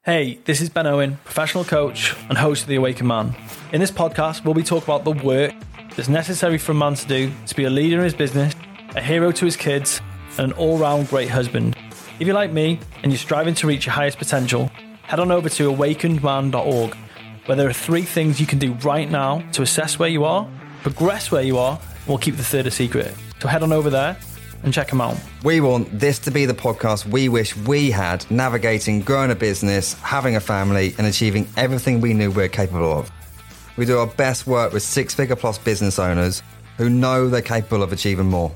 Hey, this is Ben Owen, professional coach and host of The Awakened Man. In this podcast, we'll be talking about the work that's necessary for a man to do to be a leader in his business, a hero to his kids, and an all-round great husband. If you're like me and you're striving to reach your highest potential, head on over to awakenedman.org, where there are 3 things you can do right now to assess where you are, progress where you are, and we'll keep the third a secret. So head on over there and check them out. We want this to be the podcast we wish we had, navigating growing a business, having a family, and achieving everything we knew we're capable of. We do our best work with 6-figure plus business owners who know they're capable of achieving more.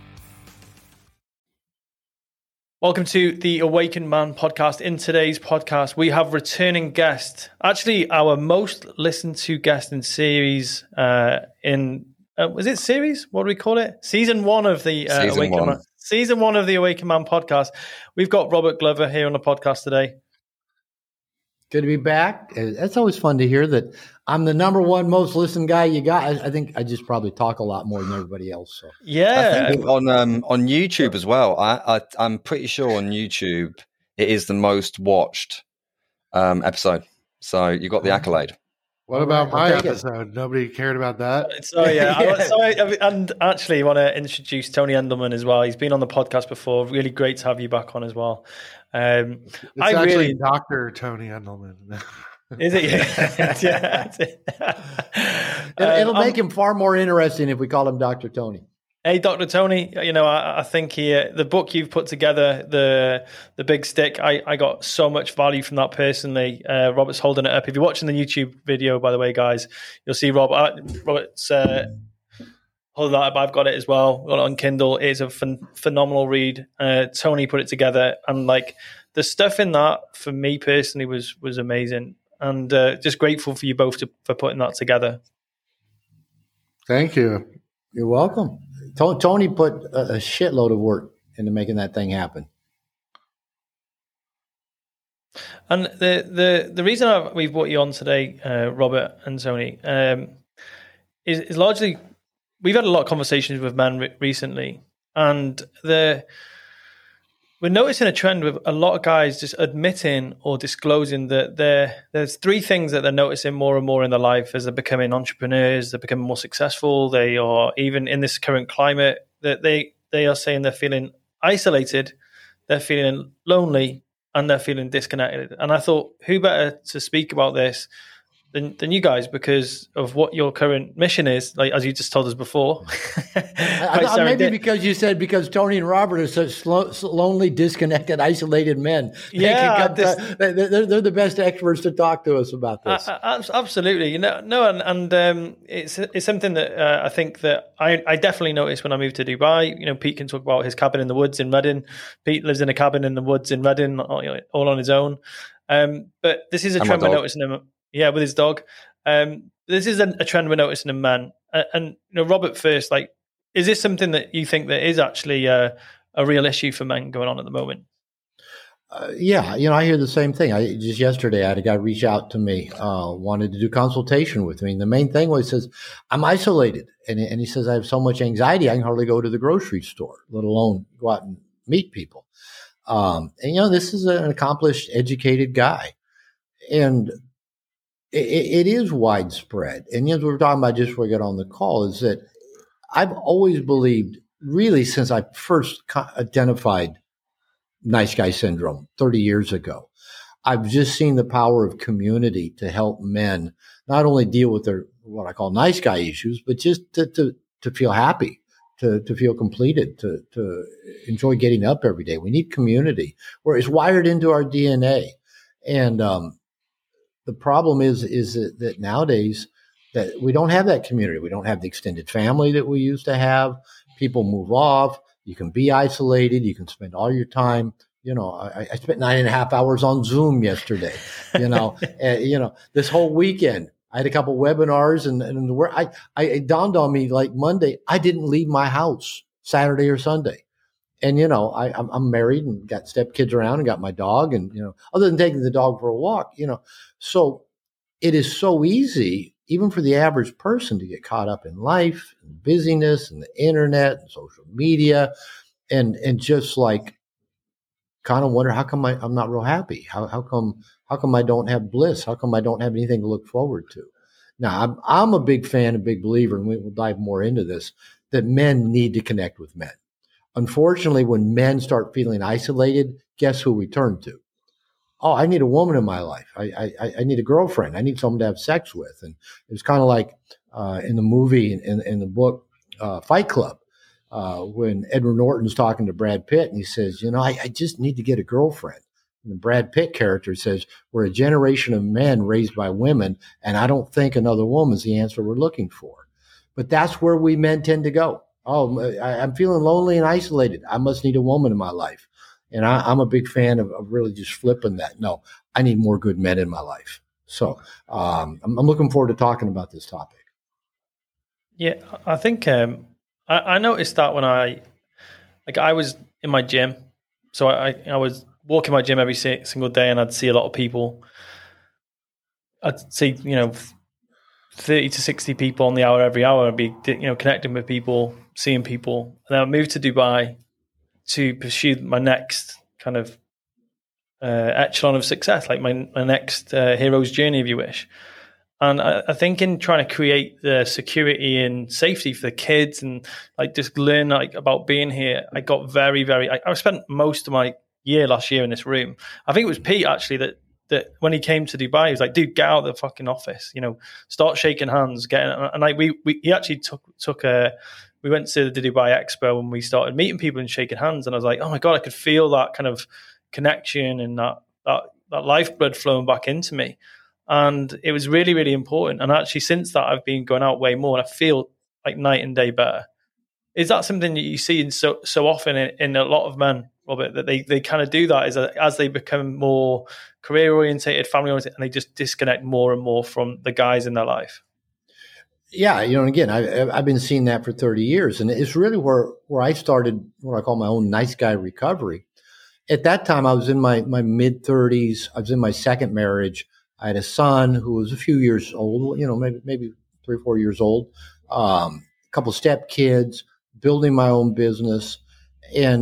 Welcome to the Awakened Man podcast. In today's podcast, we have returning guest, actually our most listened to guest in series was it series? What do we call it? Season 1 of the Awakened Man. Season 1 of the Awakened Man podcast. We've got Robert Glover here on the podcast today. Good to be back. It's always fun to hear that I'm the number 1 most listened guy you got. I think I just probably talk a lot more than everybody else. So. Yeah. I think on YouTube as well. I'm pretty sure on YouTube it is the most watched episode. So you got the accolade. What about my episode? Nobody cared about that. So and actually, I want to introduce Tony Endelman as well. He's been on the podcast before. Really great to have you back on as well. It's actually Dr. Tony Endelman. Is it? Yeah. It'll make him far more interesting if we call him Dr. Tony. Hey, Dr. Tony, I think the book you've put together, the Big Stick, I got so much value from that personally. Robert's holding it up. If you're watching the YouTube video, by the way, guys, you'll see Robert's holding that up. I've got it as well. Got it on Kindle. It's a phenomenal read. Tony put it together, and like the stuff in that for me personally was amazing, and just grateful for you both for putting that together. Thank you. You're welcome. Tony put a shitload of work into making that thing happen. And the reason we've brought you on today, Robert and Tony, is largely we've had a lot of conversations with men recently, and we're noticing a trend with a lot of guys just admitting or disclosing that there's 3 things that they're noticing more and more in their life as they're becoming entrepreneurs, they're becoming more successful, they are even in this current climate, that they are saying they're feeling isolated, they're feeling lonely, and they're feeling disconnected. And I thought, who better to speak about this than you guys, because of what your current mission is, like as you just told us before. Maybe because Tony and Robert are such lonely, disconnected, isolated men. Yeah, they're the best experts to talk to us about this. Absolutely, it's something that I think that I definitely noticed when I moved to Dubai. Pete can talk about his cabin in the woods in Reading. Pete lives in a cabin in the woods in Reading, all on his own. But this is a trend we're noticing him. Yeah, with his dog. This is a trend we're noticing in men. And Robert, first, like, is this something that you think that is actually a real issue for men going on at the moment? Yeah, I hear the same thing. Just yesterday, I had a guy reach out to me, wanted to do consultation with me. And the main thing was, he says, I'm isolated. And he says, I have so much anxiety, I can hardly go to the grocery store, let alone go out and meet people. And this is an accomplished, educated guy. And it is widespread. And as we were talking about just before we got on the call, is that I've always believed, really since I first identified nice guy syndrome 30 years ago, I've just seen the power of community to help men not only deal with their, what I call nice guy issues, but just to feel happy, to feel completed, to enjoy getting up every day. We need community, where it's wired into our DNA. And, the problem is that nowadays that we don't have that community. We don't have the extended family that we used to have. People move off. You can be isolated. You can spend all your time. I spent 9.5 hours on Zoom yesterday. This whole weekend I had a couple webinars, and where it dawned on me, like Monday, I didn't leave my house Saturday or Sunday. And, I'm married and got stepkids around and got my dog, and, other than taking the dog for a walk, so it is so easy, even for the average person, to get caught up in life and busyness and the internet and social media and just like kind of wonder, how come I'm not real happy? How come I don't have bliss? How come I don't have anything to look forward to? Now, I'm a big fan, a big believer, and we'll dive more into this, that men need to connect with men. Unfortunately, when men start feeling isolated, guess who we turn to? Oh, I need a woman in my life. I need a girlfriend. I need someone to have sex with. And it was kind of like in the movie, in the book, Fight Club, when Edward Norton's talking to Brad Pitt, and he says, I just need to get a girlfriend. And the Brad Pitt character says, we're a generation of men raised by women, and I don't think another woman's the answer we're looking for. But that's where we men tend to go. Oh, I'm feeling lonely and isolated. I must need a woman in my life. And I'm a big fan of really just flipping that. No, I need more good men in my life. So I'm looking forward to talking about this topic. Yeah, I think I noticed that when I was in my gym. So I was walking my gym every single day, and I'd see a lot of people. I'd see, 30 to 60 people on the hour every hour, and be, connecting with people, seeing people. And then I moved to Dubai to pursue my next kind of echelon of success, like my next hero's journey, if you wish. And I think in trying to create the security and safety for the kids and just learn about being here, I got very, very, I spent most of my year last year in this room. I think it was Pete actually that when he came to Dubai, he was like, dude, get out of the fucking office, start shaking hands, he actually took we went to the Dubai Expo and we started meeting people and shaking hands. And I was like, oh my God, I could feel that kind of connection and that lifeblood flowing back into me. And it was really, really important. And actually, since that, I've been going out way more and I feel like night and day better. Is that something that you see in so often in a lot of men, Robert, that they kind of do that as they become more career orientated, family orientated, and they just disconnect more and more from the guys in their life? Yeah, and again, I've been seeing that for 30 years. And it's really where I started what I call my own nice guy recovery. At that time, I was in my mid-30s. I was in my second marriage. I had a son who was a few years old, maybe 3 or 4 years old, a couple step kids, building my own business. And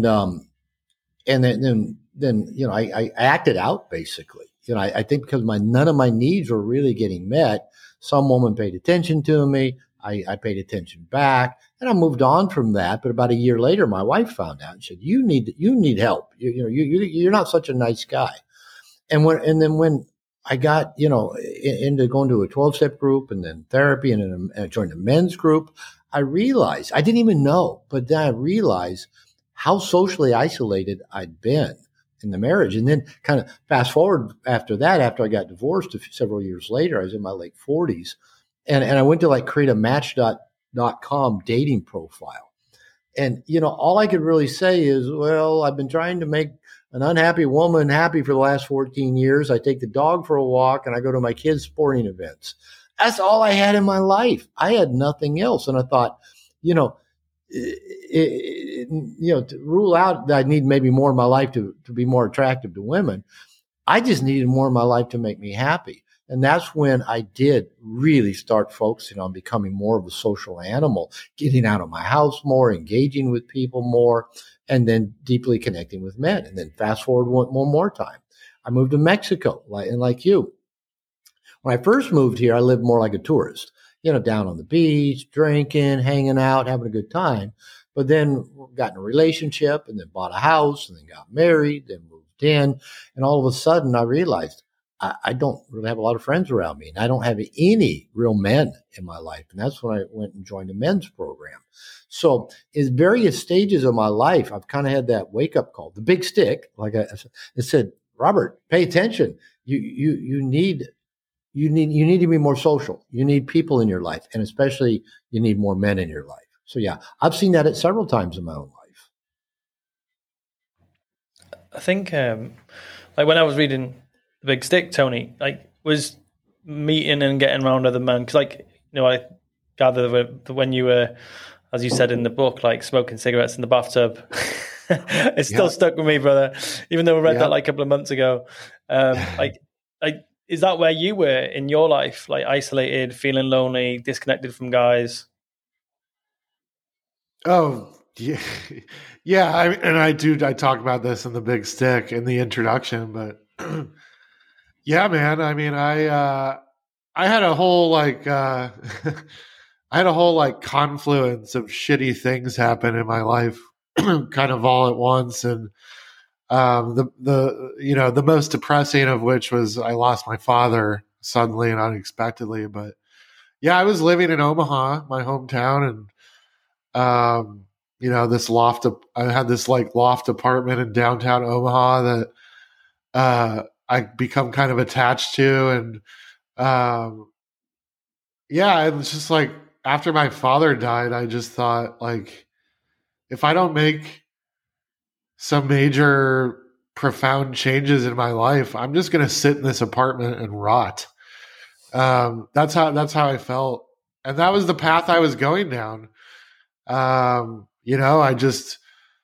then I acted out basically. I think because none of my needs were really getting met. Some woman paid attention to me. I paid attention back, and I moved on from that. But about a year later, my wife found out and said, "You need help. You're not such a nice guy." And then when I got into going to a 12-step group and then therapy, and then I joined a men's group, I realized, I didn't even know, but then I realized how socially isolated I'd been in the marriage. And then kind of fast forward after that, after I got divorced several years later, I was in my late 40s, and I went to create a Match.com dating profile. And, all I could really say is, well, I've been trying to make an unhappy woman happy for the last 14 years. I take the dog for a walk and I go to my kids' sporting events. That's all I had in my life. I had nothing else. And I thought, to rule out that I need maybe more in my life to be more attractive to women, I just needed more in my life to make me happy. And that's when I did really start focusing on becoming more of a social animal, getting out of my house more, engaging with people more, and then deeply connecting with men. And then fast forward one more time. I moved to Mexico, like you. When I first moved here, I lived more like a tourist, down on the beach, drinking, hanging out, having a good time. But then got in a relationship and then bought a house and then got married, then moved in. And all of a sudden I realized I don't really have a lot of friends around me, and I don't have any real men in my life. And that's when I went and joined a men's program. So in various stages of my life, I've kind of had that wake up call, the big stick. It said, Robert, pay attention. You need to be more social. You need people in your life, and especially you need more men in your life. So yeah, I've seen that at several times in my own life. I think when I was reading The Big Stick, Tony, was meeting and getting around other men, because I gather that when you were, as you said in the book, smoking cigarettes in the bathtub, it's still stuck with me, brother, even though I read that a couple of months ago. Is that where you were in your life, isolated, feeling lonely, disconnected from guys? Oh, Yeah, yeah. I talk about this in the Big Stick in the introduction, but yeah, man. I mean, I had a whole I had a whole confluence of shitty things happen in my life, kind of all at once, and the most depressing of which was I lost my father suddenly and unexpectedly. But yeah, I was living in Omaha, my hometown, and this loft. I had this loft apartment in downtown Omaha that I become kind of attached to, and yeah, it was just after my father died, I just thought if I don't make some major profound changes in my life, I'm just going to sit in this apartment and rot. That's how I felt. And that was the path I was going down. I just,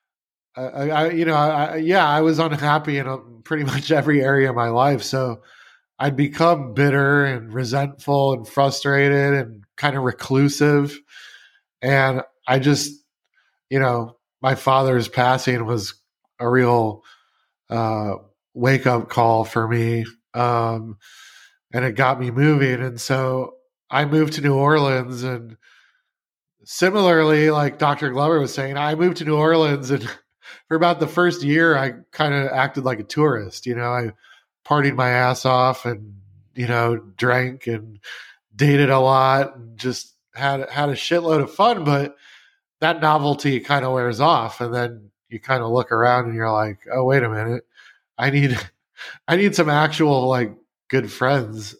I was unhappy in pretty much every area of my life. So I'd become bitter and resentful and frustrated and kind of reclusive. And I just, my father's passing was a real wake up call for me. And it got me moving. And so I moved to New Orleans, and similarly, like Dr. Glover was saying, I moved to New Orleans, and for about the first year, I kind of acted like a tourist. I partied my ass off and, drank and dated a lot and just had a shitload of fun. But that novelty kind of wears off. And then you kind of look around and you're like, oh, wait a minute. I need some actual good friends.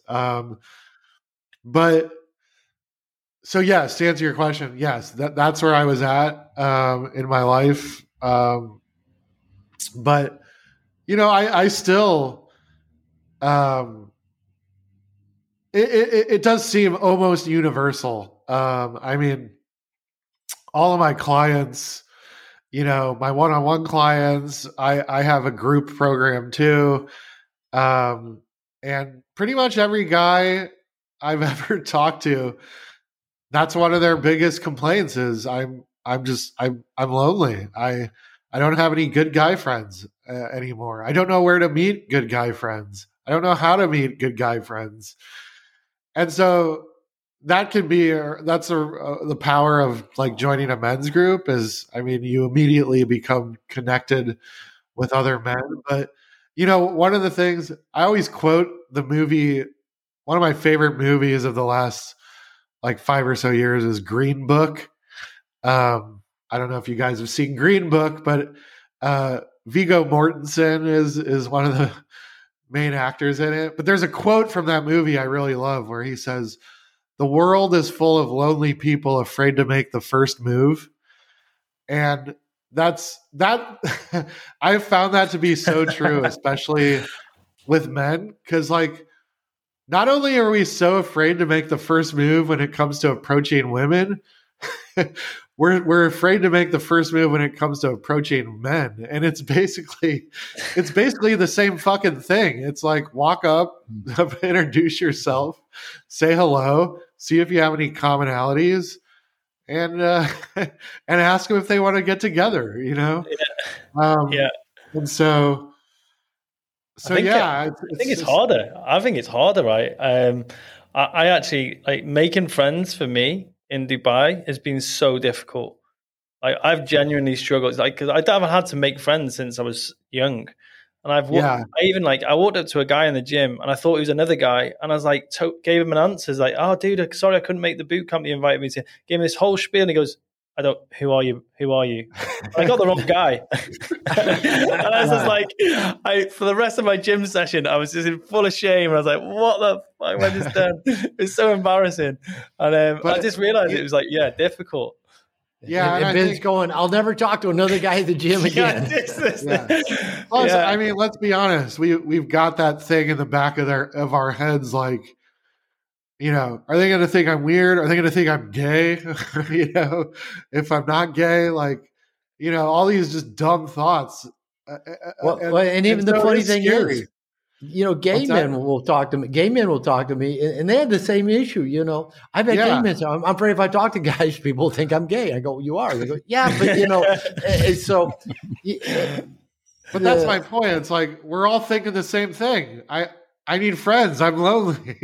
But so yes, to answer your question, yes, that's where I was at in my life. But I still it does seem almost universal. I mean, all of my clients, my one-on-one clients, I have a group program too. And pretty much every guy I've ever talked to, that's one of their biggest complaints is I'm lonely. I don't have any good guy friends anymore. I don't know where to meet good guy friends. I don't know how to meet good guy friends. And so that can be the power of joining a men's group is, you immediately become connected with other men. But one of the things I always quote the movie, one of my favorite movies of the last 5 or so years is Green Book. I don't know if you guys have seen Green Book, but Viggo Mortensen is one of the main actors in it. But there's a quote from that movie I really love where he says, "The world is full of lonely people afraid to make the first move." And that I've found that to be so true, especially with men, because not only are we so afraid to make the first move when it comes to approaching women, we're afraid to make the first move when it comes to approaching men. And it's basically the same fucking thing. It's walk up, introduce yourself, say hello, see if you have any commonalities, and ask them if they want to get together, Yeah. And so I think it's harder. I think it's harder, right? I actually making friends for me in Dubai has been so difficult. I've genuinely struggled. Because I haven't had to make friends since I was young, and I walked up to a guy in the gym, and I thought he was another guy, and I was gave him an answer, "Oh, dude, sorry, I couldn't make the boot camp you invited me to." Gave him this whole spiel, and he goes, "Who are you? Who are you?" I got the wrong guy. And I was just for the rest of my gym session, I was just in full of shame. I was like, what the fuck have I just done? It's so embarrassing. And I just realized it was difficult. Yeah. And Ben's going, I'll never talk to another guy at the gym again. Plus, let's be honest. We've got that thing in the back of our heads, are they going to think I'm weird? Are they going to think I'm gay? If I'm not gay, all these just dumb thoughts. And even the funny thing is, Gay men will talk to me. Gay men will talk to me, and they have the same issue. I've had gay men say, "I'm afraid if I talk to guys, people think I'm gay." I go, "You are." They go, "Yeah, but so." But that's my point. It's like we're all thinking the same thing. I need friends. I'm lonely.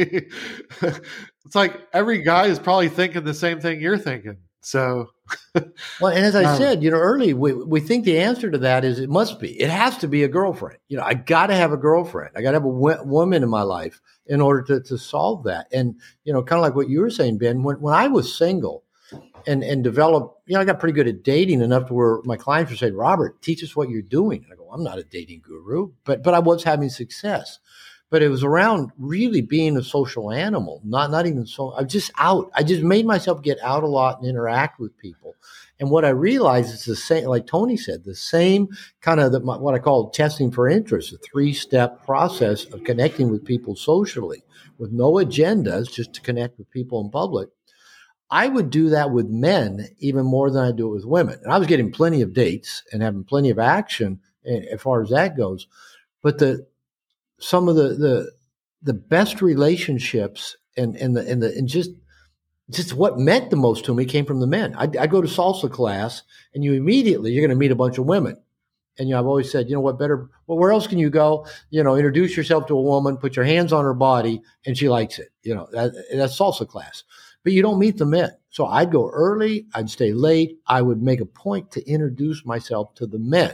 It's like every guy is probably thinking the same thing you're thinking. So, well, and as I said, early, we think the answer to that is it has to be a girlfriend. I got to have a girlfriend. I got to have a woman in my life in order to solve that. And, kind of like what you were saying, Ben, when I was single and developed, I got pretty good at dating enough to where my clients would say, "Robert, teach us what you're doing." And I go, "I'm not a dating guru," but I was having success. But it was around really being a social animal, not even so. I'm just out. I just made myself get out a lot and interact with people. And what I realized is the same, like Tony said, the same kind of what I call testing for interest, a 3-step process of connecting with people socially with no agendas, just to connect with people in public. I would do that with men even more than I do it with women. And I was getting plenty of dates and having plenty of action as far as that goes. But some of the best relationships and just what meant the most to me came from the men. I go to salsa class, and you're going to meet a bunch of women. And I've always said, where else can you go? Introduce yourself to a woman, put your hands on her body, and she likes it. That's salsa class. But you don't meet the men. So I'd go early, I'd stay late, I would make a point to introduce myself to the men.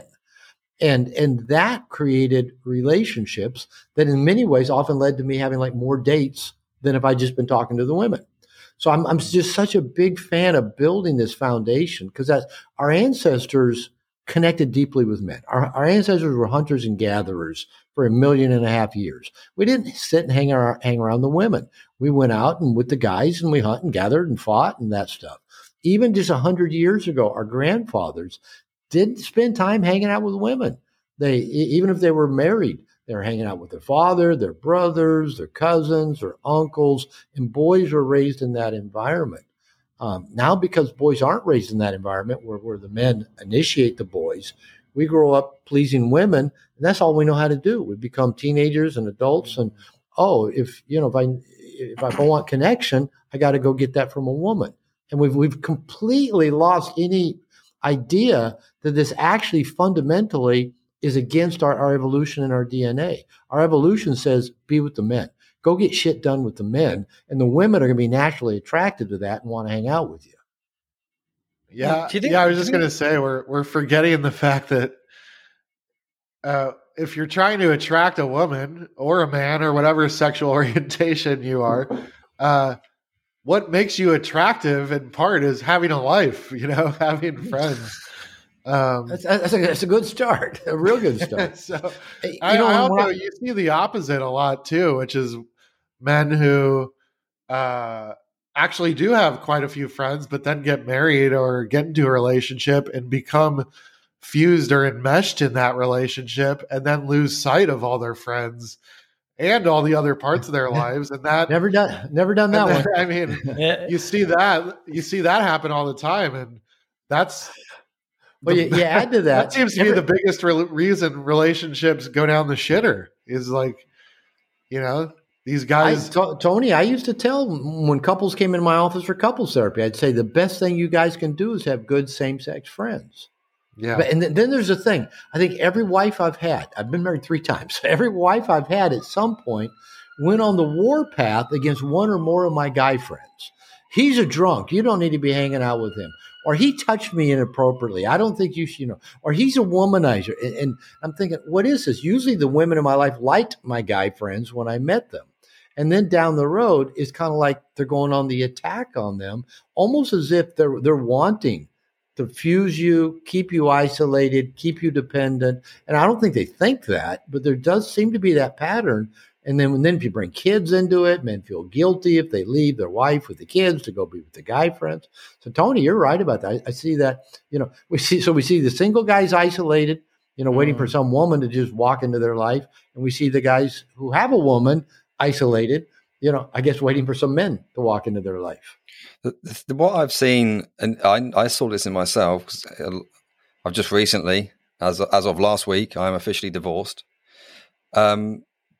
And that created relationships that in many ways often led to me having like more dates than if I'd just been talking to the women. So I'm just such a big fan of building this foundation because our ancestors connected deeply with men. Our ancestors were hunters and gatherers for 1.5 million years. We didn't sit and hang around the women. We went out and with the guys and we hunt and gathered and fought and that stuff. Even just 100 years ago, our grandfathers didn't spend time hanging out with women. Even if they were married, they were hanging out with their father, their brothers, their cousins, their uncles, and boys were raised in that environment. Now, because boys aren't raised in that environment where the men initiate the boys, we grow up pleasing women, and that's all we know how to do. We become teenagers and adults, and if I want connection, I got to go get that from a woman. And we've completely lost any idea that this actually fundamentally is against our evolution and our DNA. Our evolution says be with the men. Go get shit done with the men, and the women are going to be naturally attracted to that and want to hang out with you. Yeah, I was just going to say we're forgetting the fact that if you're trying to attract a woman or a man or whatever sexual orientation you are, what makes you attractive in part is having a life, having friends. That's a good start, a real good start. So, you see the opposite a lot too, which is men who actually do have quite a few friends, but then get married or get into a relationship and become fused or enmeshed in that relationship, and then lose sight of all their friends and all the other parts of their lives. And that never done that one. I mean, you see that happen all the time, and that's. Well, you add to that. That seems to be the biggest reason relationships go down the shitter is like, these guys. Tony, I used to tell when couples came into my office for couples therapy, I'd say the best thing you guys can do is have good same-sex friends. Yeah. And then there's a thing. I think every wife I've had, I've been married 3 times. Every wife I've had at some point went on the war-path against one or more of my guy friends. He's a drunk. You don't need to be hanging out with him. Or he touched me inappropriately. I don't think you should, or he's a womanizer. And I'm thinking, what is this? Usually the women in my life liked my guy friends when I met them. And then down the road, it's kind of like they're going on the attack on them, almost as if they're wanting to fuse you, keep you isolated, keep you dependent. And I don't think they think that, but there does seem to be that pattern. And then if you bring kids into it, men feel guilty if they leave their wife with the kids to go be with the guy friends. So Tony, you're right about that. I see that, we see the single guys isolated, waiting for some woman to just walk into their life. And we see the guys who have a woman isolated, I guess waiting for some men to walk into their life. What I've seen, and I saw this in myself, because I've just recently, as of last week, I'm officially divorced.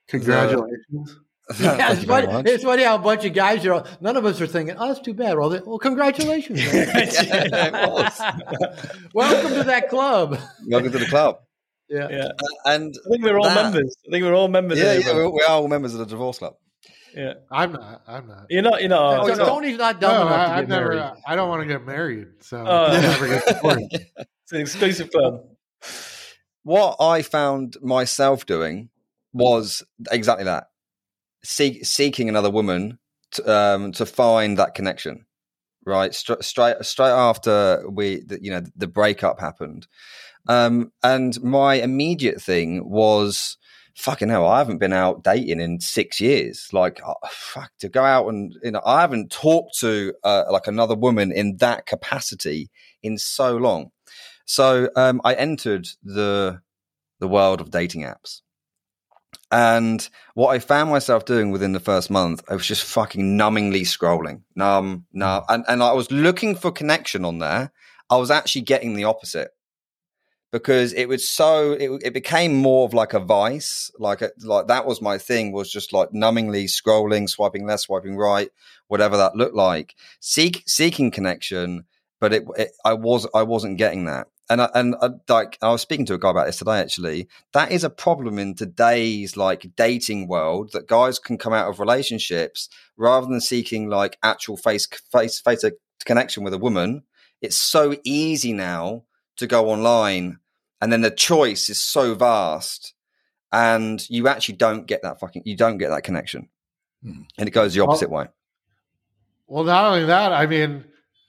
Congratulations. Yeah, Thank you very much. it's funny how a bunch of guys are. None of us are thinking, "Oh, that's too bad." Well, congratulations, man. Yeah, it was. Welcome to that club. Welcome to the club. Yeah. Yeah. And I think we're all members. I think we're all members. Yeah, of yeah, we are all members of the divorce club. Yeah. I'm not. You're not. So Tony's not dumb enough to get married. I don't want to get married, so Oh. I'll never get divorced. It's an exclusive club. What I found myself doing was exactly that: seeking another woman to find that connection. Right, straight after the breakup happened, and my immediate thing was, fucking hell, I haven't been out dating in 6 years. Like, to go out and I haven't talked to like another woman in that capacity in so long. So I entered the world of dating apps. And what I found myself doing within the first month, I was just fucking numbingly scrolling. And I was looking for connection on there. I was actually getting the opposite, because it was it became more of like a vice. Like that was my thing, was just like numbingly scrolling, swiping left, swiping right, whatever that looked like, seeking connection. But I wasn't getting that. And I was speaking to a guy about this today, actually. That is a problem in today's like dating world, that guys can come out of relationships rather than seeking like actual face connection with a woman. It's so easy now to go online, and then the choice is so vast, and you actually don't get that connection. And it goes the opposite way. Well, not only that, I mean,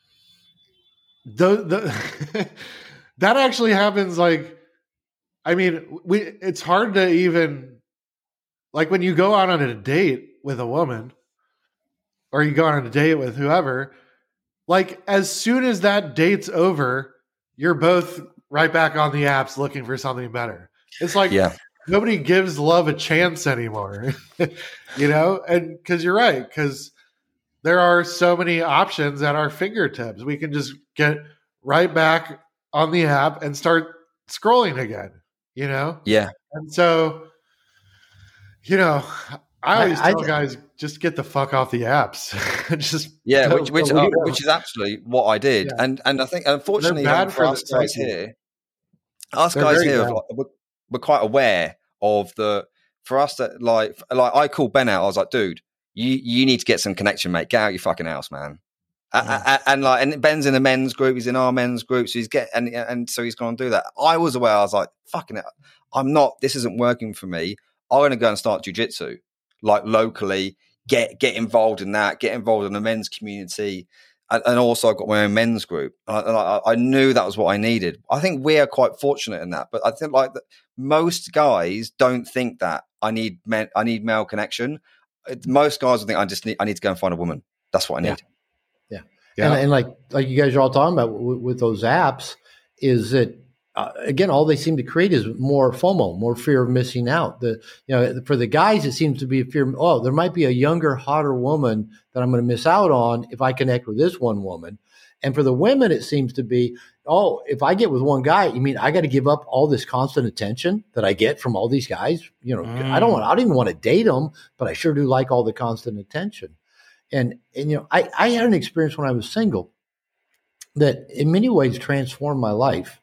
the that actually happens. Like, I mean, it's hard to even, like, when you go out on a date with a woman, or you go on a date with whoever, like, as soon as that date's over, you're both right back on the apps looking for something better. It's like, nobody gives love a chance anymore, and because you're right, because there are so many options at our fingertips. We can just get right back on the app and start scrolling again, Yeah. And so, I always tell guys, just get the fuck off the apps. Which is actually what I did. Yeah. And I think, unfortunately, for us guys here, we're quite aware of for us that like I called Ben out. I was like, dude, you need to get some connection, mate. Get out your fucking house, man. And Ben's in a men's group, he's in our men's group, so so he's going to do that. I was aware. I was like, fucking it, this isn't working for me. I'm going to go and start jiu-jitsu, like locally, get involved in that, get involved in the men's community. And also I've got my own men's group. I knew that was what I needed. I think we are quite fortunate in that, but I think like most guys don't think that I need male connection. Most guys will think I need to go and find a woman. That's what I need. Yeah. And like you guys are all talking about with those apps, is that again, all they seem to create is more FOMO, more fear of missing out. For the guys, it seems to be a fear. Oh, there might be a younger, hotter woman that I'm going to miss out on if I connect with this one woman. And for the women, it seems to be, oh, if I get with one guy, you mean I got to give up all this constant attention that I get from all these guys? I don't even want to date them, but I sure do like all the constant attention. And I had an experience when I was single that in many ways transformed my life.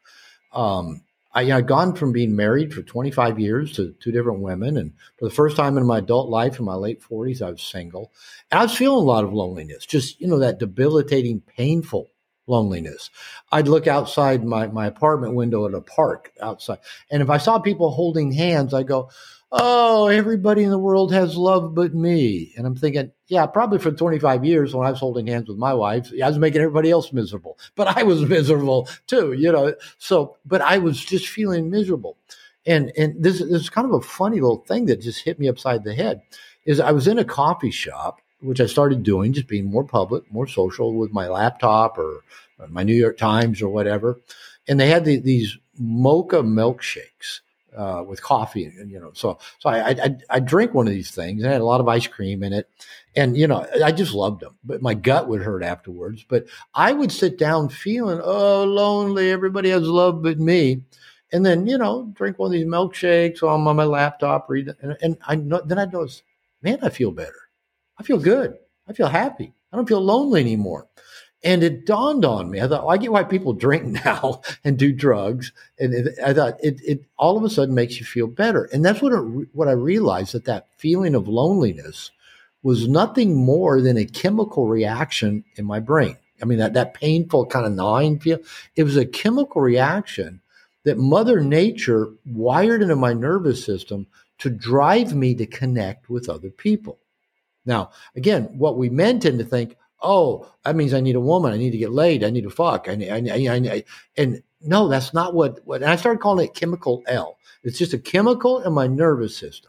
I'd gone from being married for 25 years to two different women. And for the first time in my adult life, in my late 40s, I was single. And I was feeling a lot of loneliness, just, that debilitating, painful loneliness. I'd look outside my apartment window at a park outside. And if I saw people holding hands, I go, oh, everybody in the world has love but me. And I'm thinking, yeah, probably for 25 years when I was holding hands with my wife, I was making everybody else miserable. But I was miserable too, So, but I was just feeling miserable. And this is kind of a funny little thing that just hit me upside the head, is I was in a coffee shop, which I started doing, just being more public, more social with my laptop or my New York Times or whatever. And they had these mocha milkshakes. With coffee, so I drink one of these things, and it had a lot of ice cream in it, and I just loved them, but my gut would hurt afterwards. But I would sit down feeling lonely. Everybody has love but me, And then, drink one of these milkshakes while I'm on my laptop, read it. And then I notice, man, I feel better. I feel good. I feel happy. I don't feel lonely anymore. And it dawned on me. I thought, I get why people drink now and do drugs. And I thought it all of a sudden makes you feel better. And that's what I realized, that feeling of loneliness was nothing more than a chemical reaction in my brain. I mean, that painful kind of gnawing feel, it was a chemical reaction that Mother Nature wired into my nervous system to drive me to connect with other people. Now, again, what we men tend to think, oh, that means I need a woman. I need to get laid. I need to fuck. And no, that's not what. And I started calling it chemical L. It's just a chemical in my nervous system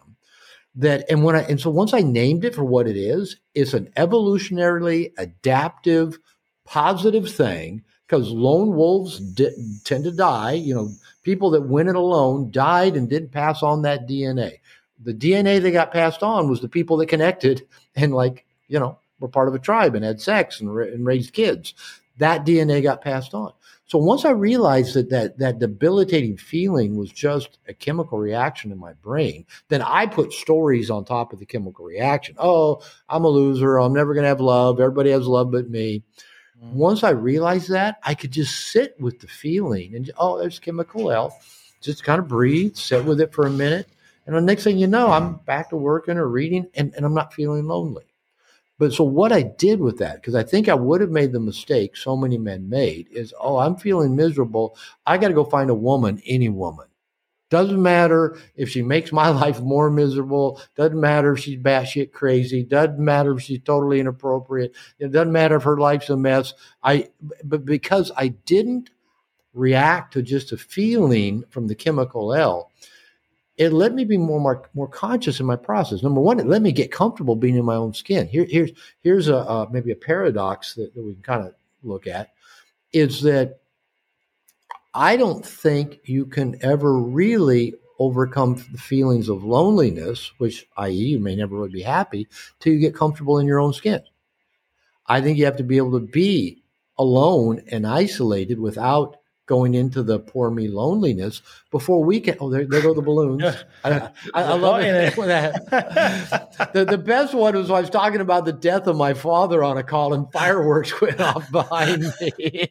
so once I named it for what it is, it's an evolutionarily adaptive, positive thing, because lone wolves tend to die. People that went it alone died and didn't pass on that DNA. The DNA that got passed on was the people that connected and were part of a tribe and had sex and raised kids. That DNA got passed on. So once I realized that debilitating feeling was just a chemical reaction in my brain, then I put stories on top of the chemical reaction. Oh, I'm a loser. I'm never going to have love. Everybody has love but me. Once I realized that, I could just sit with the feeling and, there's chemical L. Just kind of breathe, sit with it for a minute. And the next thing you know, I'm back to working or reading and I'm not feeling lonely. But so what I did with that, because I think I would have made the mistake so many men made, is, I'm feeling miserable. I got to go find a woman, any woman. Doesn't matter if she makes my life more miserable. Doesn't matter if she's batshit crazy. Doesn't matter if she's totally inappropriate. It doesn't matter if her life's a mess. But because I didn't react to just a feeling from the chemical L, it let me be more conscious in my process. Number one, it let me get comfortable being in my own skin. Here's maybe a paradox that we can kind of look at, is that I don't think you can ever really overcome the feelings of loneliness, which, i.e., you may never really be happy, till you get comfortable in your own skin. I think you have to be able to be alone and isolated without going into the poor me loneliness before we can. Oh, there go the balloons. I love it. The best one was when I was talking about the death of my father on a call and fireworks went off behind me.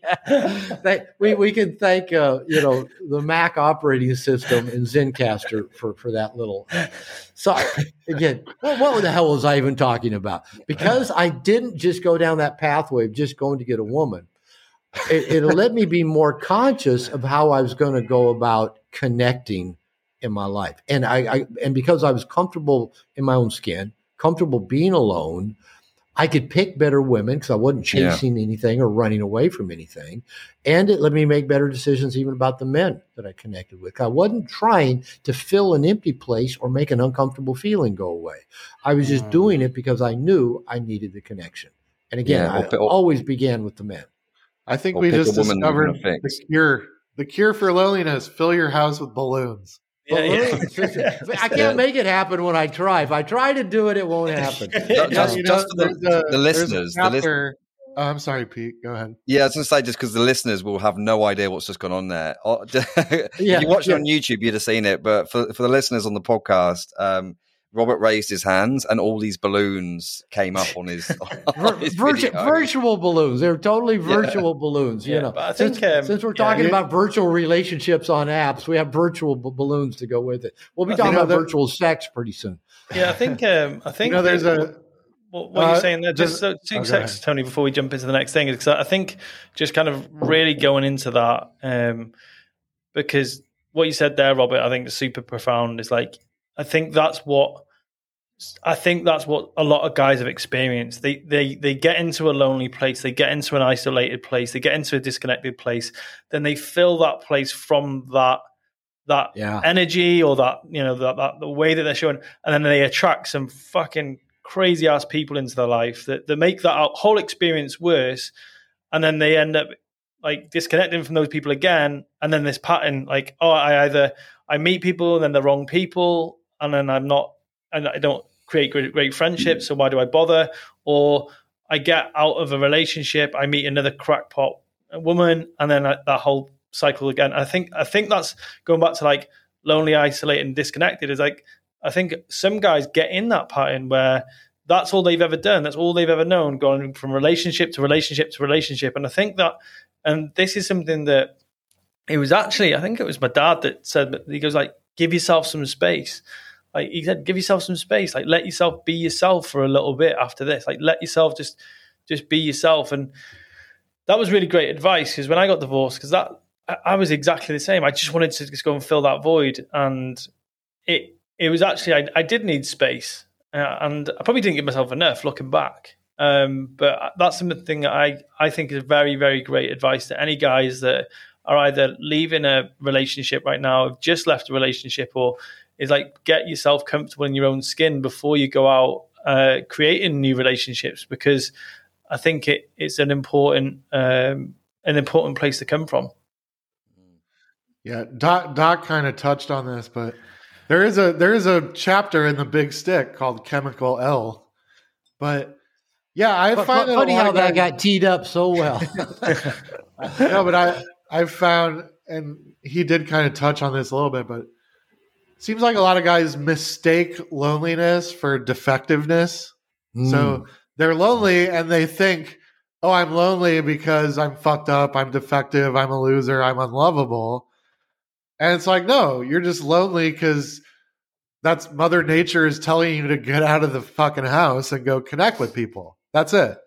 We can thank the Mac operating system and Zencastr for that little. Sorry, again, what the hell was I even talking about? Because I didn't just go down that pathway of just going to get a woman. It'll let me be more conscious of how I was going to go about connecting in my life. And and because I was comfortable in my own skin, comfortable being alone, I could pick better women because I wasn't chasing anything or running away from anything. And it let me make better decisions even about the men that I connected with. I wasn't trying to fill an empty place or make an uncomfortable feeling go away. I was just doing it because I knew I needed the connection. And again, I always began with the men. I think we just discovered the cure for loneliness. Fill your house with balloons. I can't make it happen when I try. If I try to do it, it won't happen. Just for the listeners. I'm sorry, Pete. Go ahead. Yeah, I was going to say, just because the listeners will have no idea what's just gone on there. If you watch it on YouTube, you'd have seen it. But for the listeners on the podcast, Robert raised his hands and all these balloons came up on his, virtual balloons. They're totally virtual balloons. Yeah, I think, since we're talking about virtual relationships on apps, we have virtual balloons to go with it. We'll be talking about virtual sex pretty soon. Yeah, I think there's a. What you're saying there, just two seconds, Tony, before we jump into the next thing, is because I think just kind of really going into that, because what you said there, Robert, I think is super profound. Is like, I think that's what a lot of guys have experienced. They get into a lonely place, they get into an isolated place, they get into a disconnected place, then they fill that place from that energy or that the way that they're showing, and then they attract some fucking crazy ass people into their life that make that whole experience worse, and then they end up like disconnecting from those people again, and then this pattern like, I meet people and then the wrong people, and then I don't create great friendships, so why do I bother? Or I get out of a relationship, I meet another crackpot woman, and then that whole cycle again. I think that's going back to like lonely, isolated, and disconnected. Is like I think some guys get in that pattern where that's all they've ever done. That's all they've ever known, going from relationship to relationship to relationship. And I think that, and this is something that it was actually, I think it was my dad that said, he goes like, give yourself some space. Like he said, give yourself some space. Like let yourself be yourself for a little bit after this. Like let yourself just be yourself. And that was really great advice, because when I got divorced, because I was exactly the same. I just wanted to just go and fill that void. And it was actually, I did need space. And I probably didn't give myself enough looking back. But that's something that I think is very, very great advice to any guys that are either leaving a relationship right now, have just left a relationship, or is like, get yourself comfortable in your own skin before you go out creating new relationships, because I think it's an important place to come from. Yeah, Doc kind of touched on this, but there is a chapter in the Big Stick called Chemical L. But yeah, I find funny how that got teed up so well. No, but I've found, and he did kind of touch on this a little bit, but it seems like a lot of guys mistake loneliness for defectiveness. So they're lonely and they think, oh, I'm lonely because I'm fucked up, I'm defective, I'm a loser, I'm unlovable. And it's like, no, you're just lonely because that's Mother Nature is telling you to get out of the fucking house and go connect with people. That's it.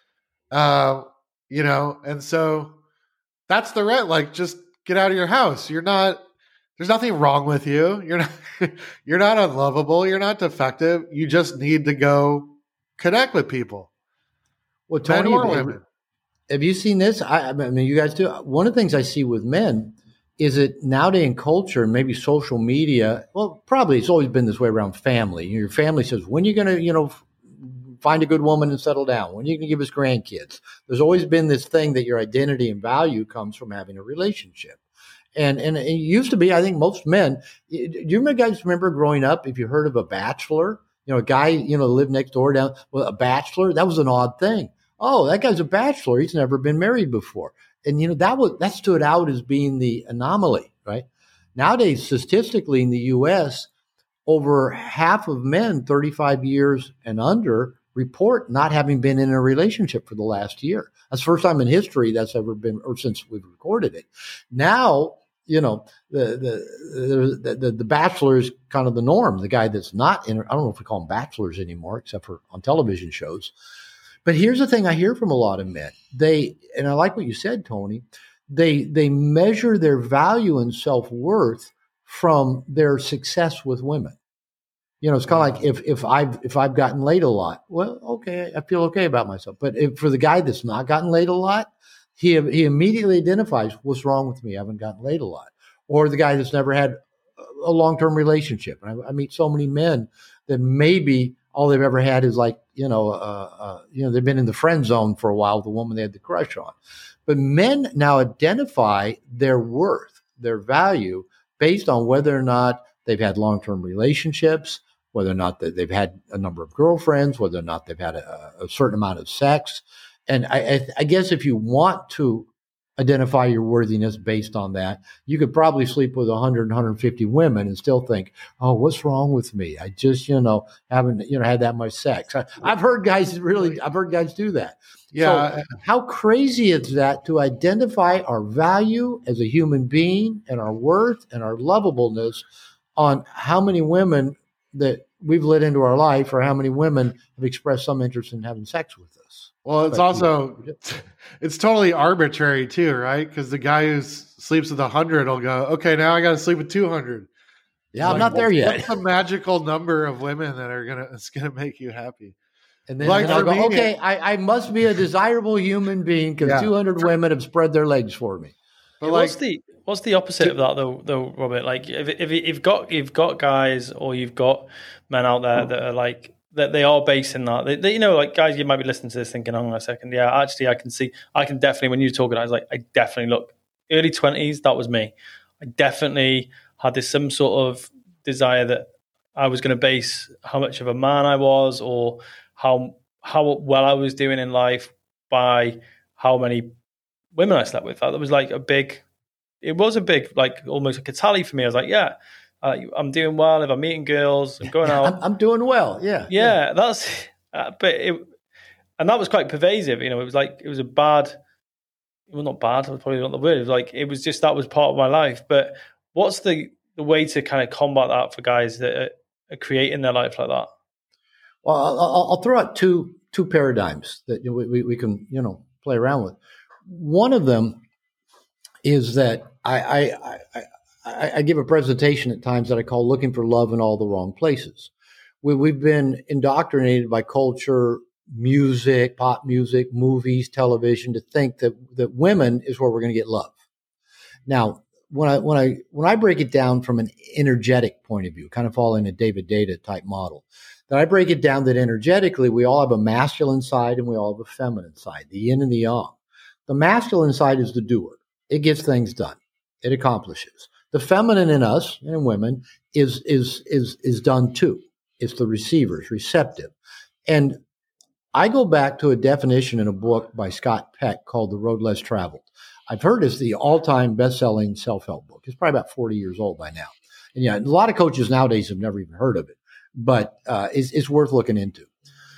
And so that's the right, like, just get out of your house. There's nothing wrong with you. You're not unlovable. You're not defective. You just need to go connect with people. Well, Tony, men or women. Have you seen this? I mean, you guys do. One of the things I see with men is that nowadays in culture and maybe social media, well, probably it's always been this way around family. Your family says, when are you going to, find a good woman and settle down? When are you going to give us grandkids? There's always been this thing that your identity and value comes from having a relationship. And it used to be, I think most men, do you guys remember growing up, if you heard of a bachelor, a guy, lived next door down, well, a bachelor, that was an odd thing. Oh, that guy's a bachelor. He's never been married before. And, that stood out as being the anomaly, right? Nowadays, statistically in the U.S., over half of men 35 years and under report not having been in a relationship for the last year. That's the first time in history that's ever been, or since we've recorded it. Now, the bachelor is kind of the norm. The guy that's not in, I don't know if we call them bachelors anymore, except for on television shows. But here's the thing I hear from a lot of men. And I like what you said, Tony, they measure their value and self-worth from their success with women. It's kind of like if I've gotten laid a lot, well, okay, I feel okay about myself. But for the guy that's not gotten laid a lot, he immediately identifies, what's wrong with me? I haven't gotten laid a lot. Or the guy that's never had a long-term relationship. And I meet so many men that maybe all they've ever had is like, they've been in the friend zone for a while with the woman they had the crush on. But men now identify their worth, their value, based on whether or not they've had long-term relationships, whether or not they've had a number of girlfriends, whether or not they've had a certain amount of sex. And I guess if you want to identify your worthiness based on that, you could probably sleep with 100, 150 women and still think, oh, what's wrong with me? I just, haven't, had that much sex. I've heard guys do that. Yeah. So how crazy is that to identify our value as a human being and our worth and our lovableness on how many women that we've let into our life or how many women have expressed some interest in having sex with us? Well, it's totally arbitrary too, right? Because the guy who sleeps with 100 will go, okay, now I got to sleep with 200. Yeah, I'm not there yet. What's the magical number of women that it's gonna make you happy? And then I'll go, okay, I must be a desirable human being because 200 women have spread their legs for me. But what's the opposite of that though, Robert? Like if you've got guys or you've got men out there that are like that they are basing that. They like guys, you might be listening to this thinking, hang on a second, yeah, actually I can definitely, when you're talking, I definitely look, early 20s, that was me. I definitely had this some sort of desire that I was going to base how much of a man I was or how well I was doing in life by how many women I slept with. That was like a big it was a big, like almost like a tally for me. I was like, yeah, I'm doing well. If I'm meeting girls, I'm going out. I'm doing well. Yeah. Yeah. That's, and that was quite pervasive. You know, it was a bad, well, not bad, that's probably not the word. It was like, it was just, that was part of my life. But what's the way to kind of combat that for guys that are creating their life like that? Well, I'll throw out two paradigms that we can, play around with. One of them is that I give a presentation at times that I call "Looking for Love in All the Wrong Places." We've been indoctrinated by culture, music, pop music, movies, television to think that women is where we're going to get love. Now, when I break it down from an energetic point of view, kind of following a David Deida type model, that I break it down that energetically we all have a masculine side and we all have a feminine side, the yin and the yang. The masculine side is the doer. It gets things done. It accomplishes. The feminine in us and in women is done too. It's the receiver, it's receptive. And I go back to a definition in a book by Scott Peck called The Road Less Traveled. I've heard it's the all-time best-selling self-help book. It's probably about 40 years old by now. And yeah, a lot of coaches nowadays have never even heard of it, but it's worth looking into.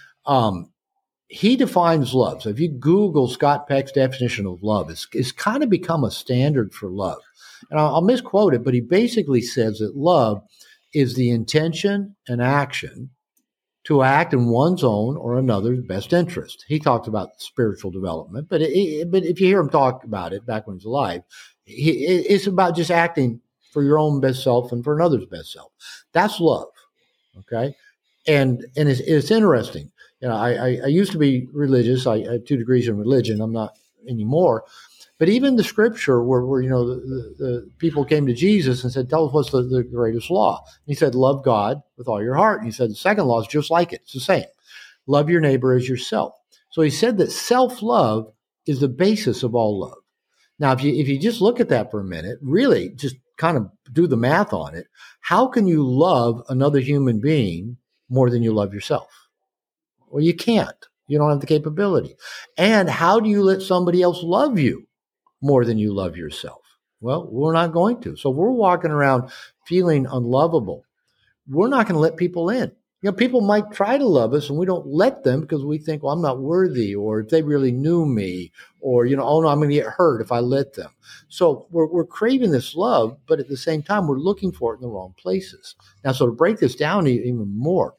He defines love. So if you Google Scott Peck's definition of love, it's kind of become a standard for love. And I'll misquote it, but he basically says that love is the intention and action to act in one's own or another's best interest. He talks about spiritual development, but if you hear him talk about it back when he's alive, it's about just acting for your own best self and for another's best self. That's love, okay? And it's interesting. You know, I used to be religious. I had 2 degrees in religion. I'm not anymore. But even the scripture where the people came to Jesus and said, tell us what's the greatest law. And he said, love God with all your heart. And he said, the second law is just like it. It's the same. Love your neighbor as yourself. So he said that self-love is the basis of all love. Now, if you just look at that for a minute, really just kind of do the math on it, how can you love another human being more than you love yourself? Well, you can't. You don't have the capability. And how do you let somebody else love you more than you love yourself? Well, we're not going to. So if we're walking around feeling unlovable, we're not going to let people in. You know, people might try to love us and we don't let them because we think, well, I'm not worthy, or if they really knew me, or, oh no, I'm going to get hurt if I let them. So we're craving this love, but at the same time, we're looking for it in the wrong places. Now, so to break this down even more,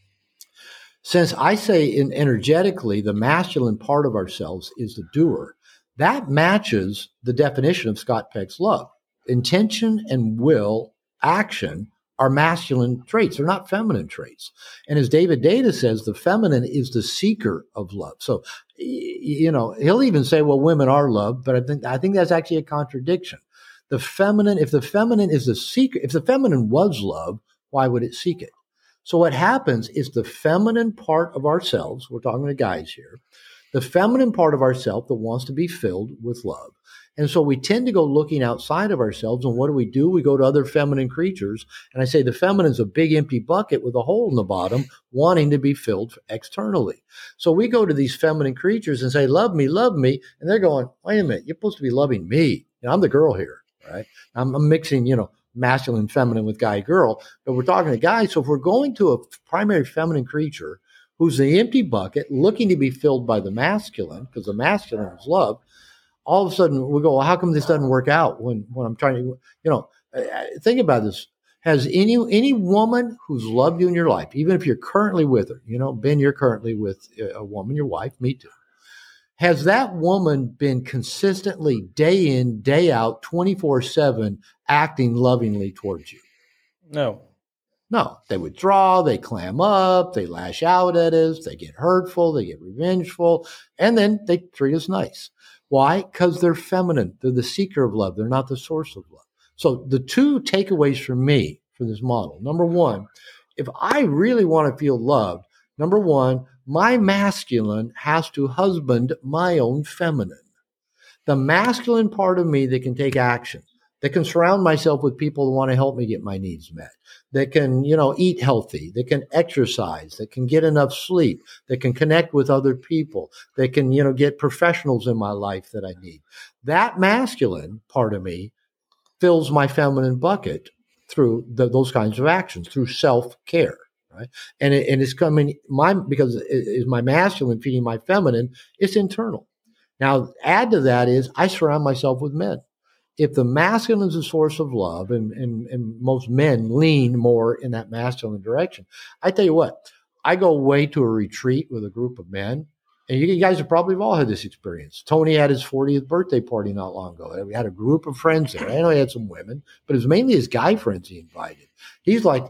since I say energetically, the masculine part of ourselves is the doer, that matches the definition of Scott Peck's love. Intention and will, action are masculine traits. They're not feminine traits. And as David Deida says, the feminine is the seeker of love. So, he'll even say, well, women are loved, but I think that's actually a contradiction. The feminine, if the feminine is the seeker, if the feminine was love, why would it seek it? So what happens is the feminine part of ourselves, we're talking to guys here, the feminine part of ourselves that wants to be filled with love. And so we tend to go looking outside of ourselves. And what do? We go to other feminine creatures. And I say the feminine is a big empty bucket with a hole in the bottom wanting to be filled externally. So we go to these feminine creatures and say, love me, love me. And they're going, wait a minute, you're supposed to be loving me. I'm the girl here, right? I'm mixing, masculine and feminine with guy, girl. But we're talking to guys. So if we're going to a primary feminine creature who's the empty bucket looking to be filled by the masculine, because the masculine is love, all of a sudden we go, well, how come this doesn't work out when I'm trying to, think about this. Has any woman who's loved you in your life, even if you're currently with her, Ben, you're currently with a woman, your wife, me too. Has that woman been consistently day in, day out, 24/7 acting lovingly towards you? No, they withdraw, they clam up, they lash out at us, they get hurtful, they get revengeful, and then they treat us nice. Why? Because they're feminine. They're the seeker of love. They're not the source of love. So the 2 takeaways for me for this model. Number 1, if I really want to feel loved, number 1, my masculine has to husband my own feminine. The masculine part of me that can take action, that can surround myself with people who want to help me get my needs met, that can, eat healthy, that can exercise, that can get enough sleep, that can connect with other people, that can, get professionals in my life that I need. That masculine part of me fills my feminine bucket through those kinds of actions, through self-care, right? And it's coming, because it is my masculine feeding my feminine, it's internal. Now, add to that is I surround myself with men. If the masculine is a source of love, and most men lean more in that masculine direction, I tell you what, I go away to a retreat with a group of men, and you guys have probably all had this experience. Tony had his 40th birthday party not long ago. We had a group of friends there. I know he had some women, but it was mainly his guy friends he invited. He's like,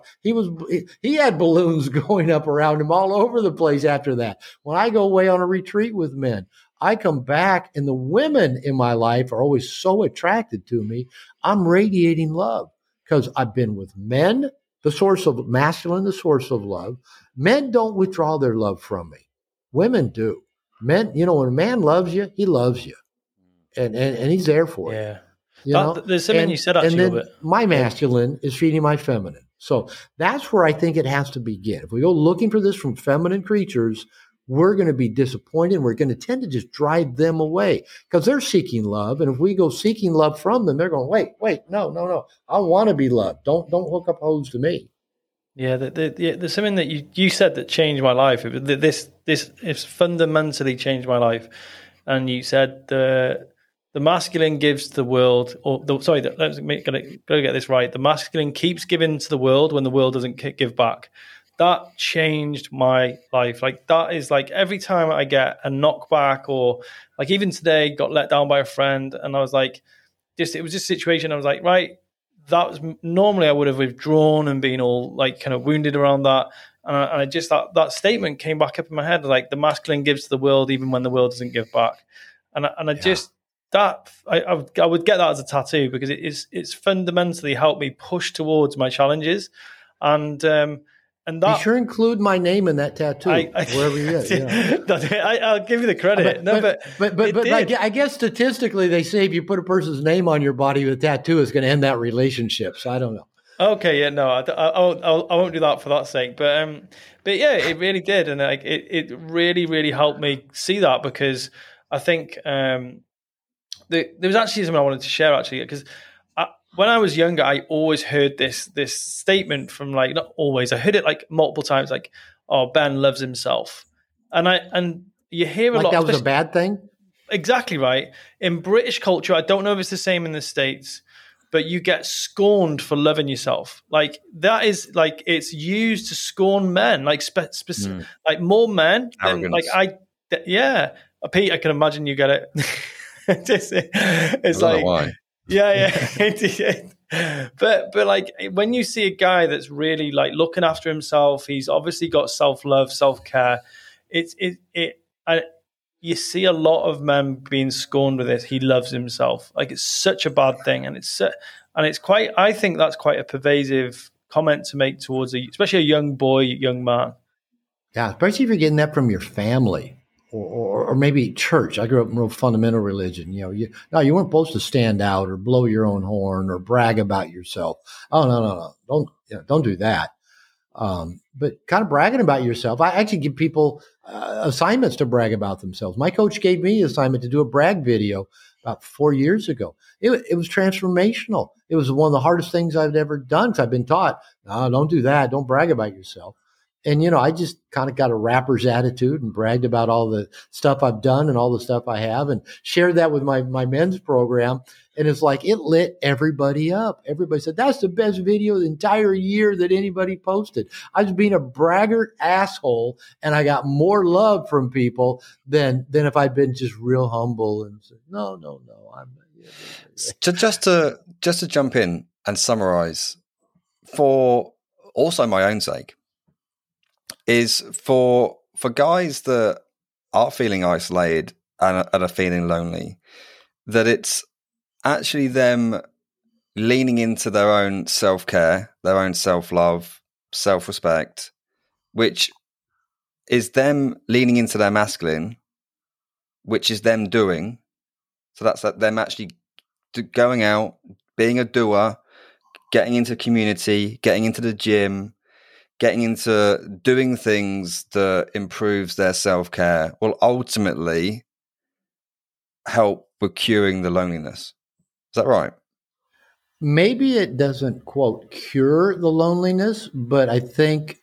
he had balloons going up around him all over the place after that. When I go away on a retreat with men, I come back and the women in my life are always so attracted to me. I'm radiating love because I've been with men, the source of masculine, the source of love. Men don't withdraw their love from me. Women do. Men, when a man loves you, he loves you. And he's there for you. Yeah. There's something you said actually. And then my masculine is feeding my feminine. So that's where I think it has to begin. If we go looking for this from feminine creatures, we're going to be disappointed. We're going to tend to just drive them away because they're seeking love. And if we go seeking love from them, they're going, wait, no. I want to be loved. Don't hook up hose to me. Yeah, there's something that you said that changed my life. This has fundamentally changed my life. And you said the masculine gives to the world, gotta get this right. The masculine keeps giving to the world when the world doesn't give back. That changed my life. Like that is like every time I get a knockback, or like even today got let down by a friend, and I was like, it was just a situation. I was like, right, that was normally I would have withdrawn and been all like kind of wounded around that, and I just that statement came back up in my head, like the masculine gives to the world even when the world doesn't give back, and I just that I would get that as a tattoo because it's fundamentally helped me push towards my challenges, and that, you sure include my name in that tattoo wherever you get. I'll give you the credit. But I guess statistically they say if you put a person's name on your body with a tattoo, it's going to end that relationship. So I don't know. Okay, yeah, no, I won't do that for that sake. But yeah, it really did, and like it really, really helped me see that because I think there was actually something I wanted to share actually because. When I was younger, I always heard this statement from like not always. I heard it like multiple times, like, "Oh, Ben loves himself," and you hear a lot. That was a bad thing. Exactly right. In British culture, I don't know if it's the same in the States, but you get scorned for loving yourself. Like that is like it's used to scorn men, like like more men than like Pete, I can imagine you get it. It's like. Why. Yeah. But like when you see a guy that's really like looking after himself, he's obviously got self-love, self-care. You see a lot of men being scorned with this. He loves himself. Like it's such a bad thing, and it's quite. I think that's quite a pervasive comment to make towards especially a young boy, young man. Yeah, especially if you're getting that from your family. Or maybe church. I grew up in real fundamental religion. You weren't supposed to stand out or blow your own horn or brag about yourself. Oh no! Don't do that. But kind of bragging about yourself. I actually give people assignments to brag about themselves. My coach gave me an assignment to do a brag video about 4 years ago. It was transformational. It was one of the hardest things I've ever done because I've been taught, no, don't do that. Don't brag about yourself. And, I just kind of got a rapper's attitude and bragged about all the stuff I've done and all the stuff I have and shared that with my men's program. And it's like it lit everybody up. Everybody said, that's the best video the entire year that anybody posted. I was being a braggart asshole, and I got more love from people than if I'd been just real humble and said, no. So just to jump in and summarize, for also my own sake, is for guys that are feeling isolated and are feeling lonely, that it's actually them leaning into their own self-care, their own self-love, self-respect, which is them leaning into their masculine, which is them doing. So that's them actually going out, being a doer, getting into community, getting into the gym, getting into doing things that improves their self-care will ultimately help with curing the loneliness. Is that right? maybe it doesn't, quote, cure the loneliness, but I think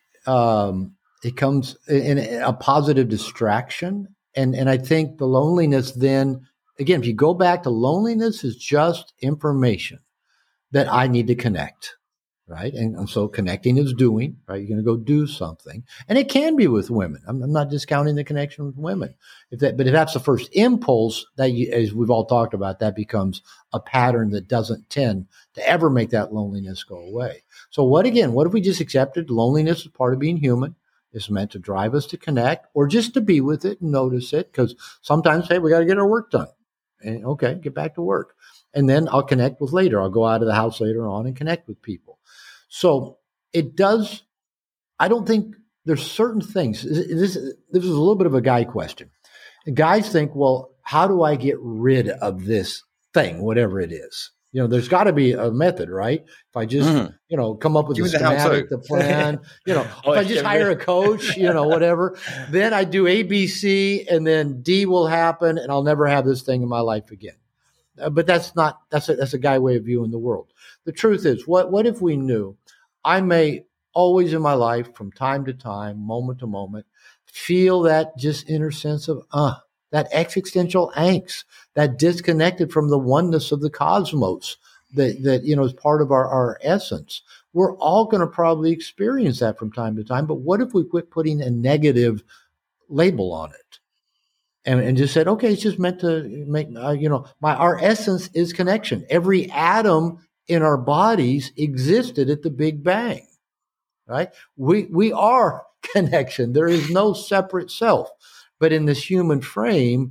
it comes in a positive distraction. And I think the loneliness then, again, if you go back to loneliness is just information that I need to connect, right? And so connecting is doing, right? You're going to go do something. And it can be with women. I'm not discounting the connection with women. But if that's the first impulse, that as we've all talked about, that becomes a pattern that doesn't tend to ever make that loneliness go away. So what if we just accepted loneliness is part of being human? It's meant to drive us to connect or just to be with it and notice it. Because sometimes, hey, we got to get our work done. And okay, get back to work. And then I'll connect with later. I'll go out of the house later on and connect with people. So it does. I don't think there's certain things. This is a little bit of a guy question. And guys think, well, how do I get rid of this thing, whatever it is? There's got to be a method, right? If I just, come up with a schematic, the plan, if I just hire a coach, whatever, then I do A, B, C, and then D will happen, and I'll never have this thing in my life again. But that's a guy way of viewing the world. The truth is, what if we knew I may always in my life, from time to time, moment to moment, feel that just inner sense of, that existential angst, that disconnected from the oneness of the cosmos that is part of our essence. We're all going to probably experience that from time to time. But what if we quit putting a negative label on it and just said, okay, it's just meant to make, our essence is connection. Every atom in our bodies existed at the Big Bang, right? We are connection. There is no separate self. But in this human frame,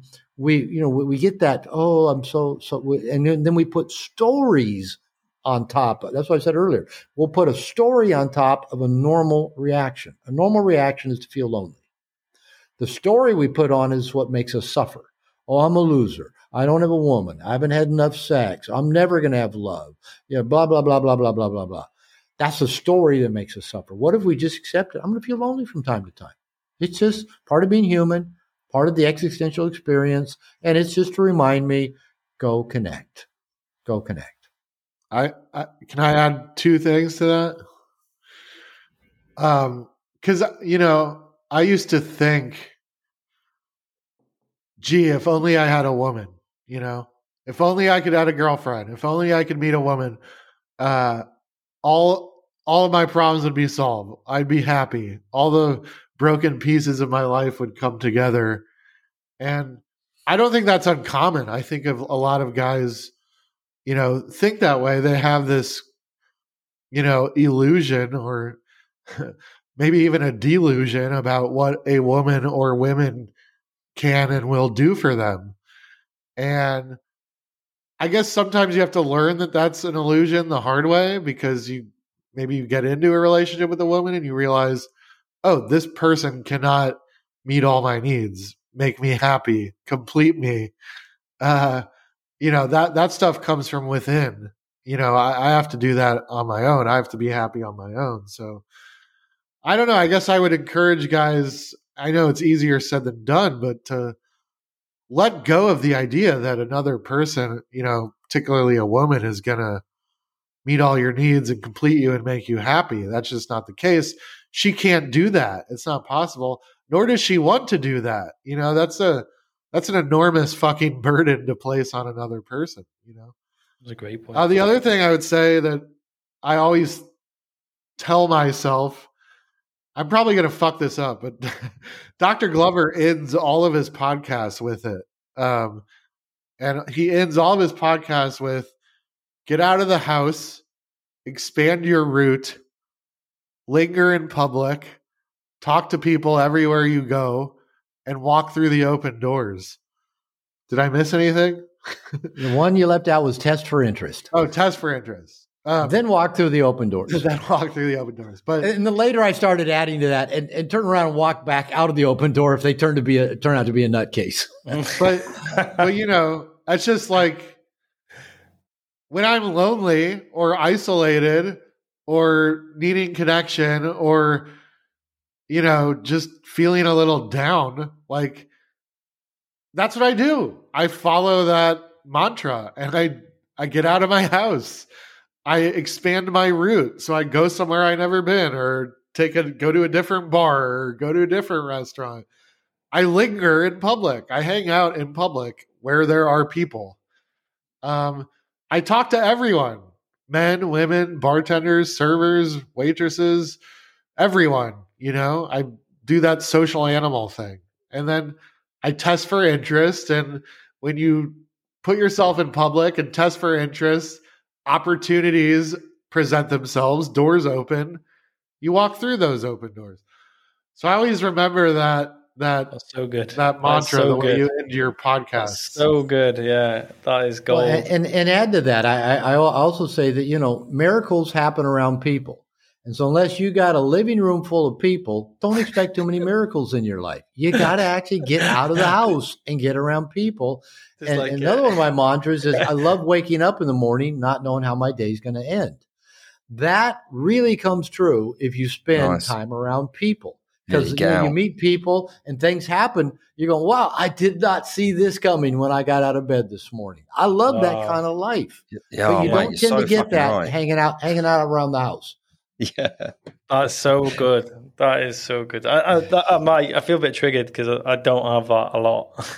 we get that, I'm so, and then we put stories on top. That's what I said earlier. We'll put a story on top of a normal reaction. A normal reaction is to feel lonely. The story we put on is what makes us suffer. Oh, I'm a loser. I don't have a woman. I haven't had enough sex. I'm never going to have love. Blah, blah, blah, blah, blah, blah, blah, blah. That's the story that makes us suffer. What if we just accept it? I'm going to feel lonely from time to time. It's just part of being human, part of the existential experience, and it's just to remind me, go connect. Go connect. I can I add two things to that? Because, I used to think, gee, if only I had a woman, if only I could have a girlfriend, if only I could meet a woman, all of my problems would be solved. I'd be happy. All the broken pieces of my life would come together. And I don't think that's uncommon. I think of a lot of guys, think that way. They have this, illusion or maybe even a delusion about what a woman or women can and will do for them. And I guess sometimes you have to learn that that's an illusion the hard way, because you get into a relationship with a woman and you realize, oh, this person cannot meet all my needs, make me happy, complete me. That stuff comes from within. I have to do that on my own. I have to be happy on my own. So I don't know. I guess I would encourage guys, I know it's easier said than done, but to let go of the idea that another person, particularly a woman, is going to meet all your needs and complete you and make you happy. That's just not the case. She can't do that. It's not possible. Nor does she want to do that. That's an enormous fucking burden to place on another person. That's a great point. The other thing I would say that I always tell myself, I'm probably going to fuck this up, but Dr. Glover ends all of his podcasts with it. And he ends all of his podcasts with, get out of the house, expand your route, linger in public, talk to people everywhere you go, and walk through the open doors. Did I miss anything? The one you left out was test for interest. Oh, test for interest. Then walk through the open doors. Then walk through the open doors. But and then later I started adding to that and turn around and walk back out of the open door if they turn out to be a nutcase. but it's just like when I'm lonely or isolated or needing connection or just feeling a little down, like that's what I do. I follow that mantra and I get out of my house. I expand my route. So I go somewhere I've never been, or go to a different bar, or go to a different restaurant. I linger in public. I hang out in public where there are people. I talk to everyone, men, women, bartenders, servers, waitresses, everyone. I do that social animal thing. And then I test for interest. And when you put yourself in public and test for interest, opportunities present themselves, doors open. You walk through those open doors. So I always remember that's so good. That mantra, so the way you end your podcast. That's so good. Yeah, that is gold. Well, and add to that, I also say that, miracles happen around people. And so unless you got a living room full of people, don't expect too many miracles in your life. You got to actually get out of the house and get around people. And another one of my mantras is I love waking up in the morning not knowing how my day is going to end. That really comes true if you spend time around people. Because you meet people and things happen. You go, wow, I did not see this coming when I got out of bed this morning. I love that kind of life. Yeah, but you don't tend to get that hanging out around the house. Yeah, that's so good. That is so good. I feel a bit triggered because I don't have that a lot.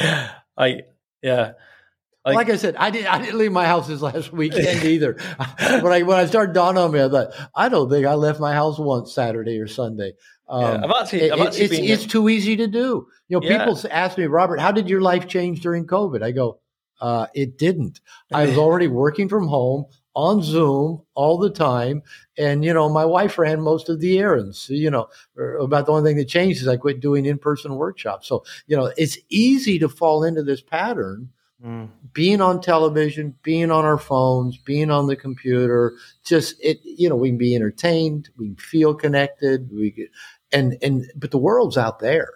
Like I said, I didn't leave my house this last weekend either. When I started dawning on me, I thought, I don't think I left my house once Saturday or Sunday. It's too easy to do. People ask me, Robert, how did your life change during COVID? I go, it didn't. I was already working from home on Zoom all the time. And, my wife ran most of the errands, about the only thing that changed is I quit doing in-person workshops. So, it's easy to fall into this pattern. Being on television, being on our phones, being on the computer, we can be entertained, we can feel connected, but the world's out there.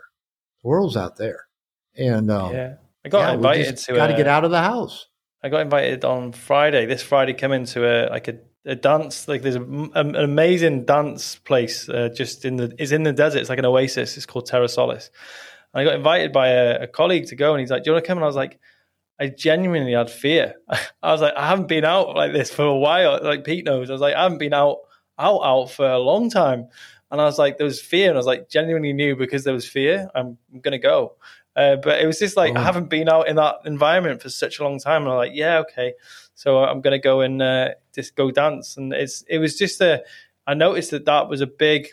And I got invited to got to get out of the house. I got invited on Friday. This Friday, come into a dance. Like there's an amazing dance place it's in the desert. It's like an oasis. It's called Terra Solis. And I got invited by a colleague to go, and he's like, "Do you want to come?" And I was like, I genuinely had fear. I was like, I haven't been out like this for a while. Like Pete knows, I was like, I haven't been out for a long time. And I was like, there was fear. And I was like, genuinely knew because there was fear, I'm going to go. But it was just like, I haven't been out in that environment for such a long time. And I'm like, yeah, okay. So I'm going to go and just go dance. And it was just I noticed that was a big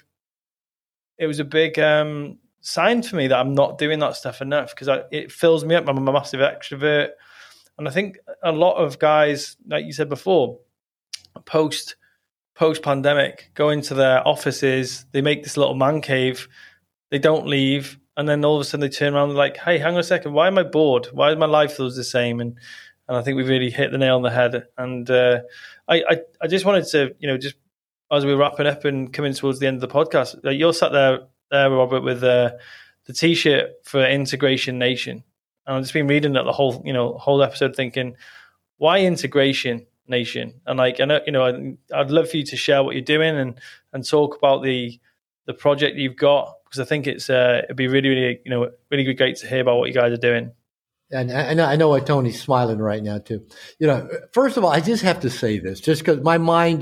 sign for me that I'm not doing that stuff enough because it fills me up. I'm a massive extrovert. And I think a lot of guys, like you said before, post-pandemic, go into their offices, they make this little man cave, they don't leave, and then all of a sudden they turn around and they're like, hey, hang on a second, why am I bored? Why is my life feels the same? And I think we've really hit the nail on the head. And I just wanted to, just as we're wrapping up and coming towards the end of the podcast, you're sat there, Robert, with the T-shirt for Integration Nation. And I've just been reading it the whole episode thinking, why Integration Nation? And I know, I'd love for you to share what you're doing and talk about the project you've got, because I think it'd be really, really, really great to hear about what you guys are doing. And I know why Tony's smiling right now too. First of all, I just have to say this, just because my mind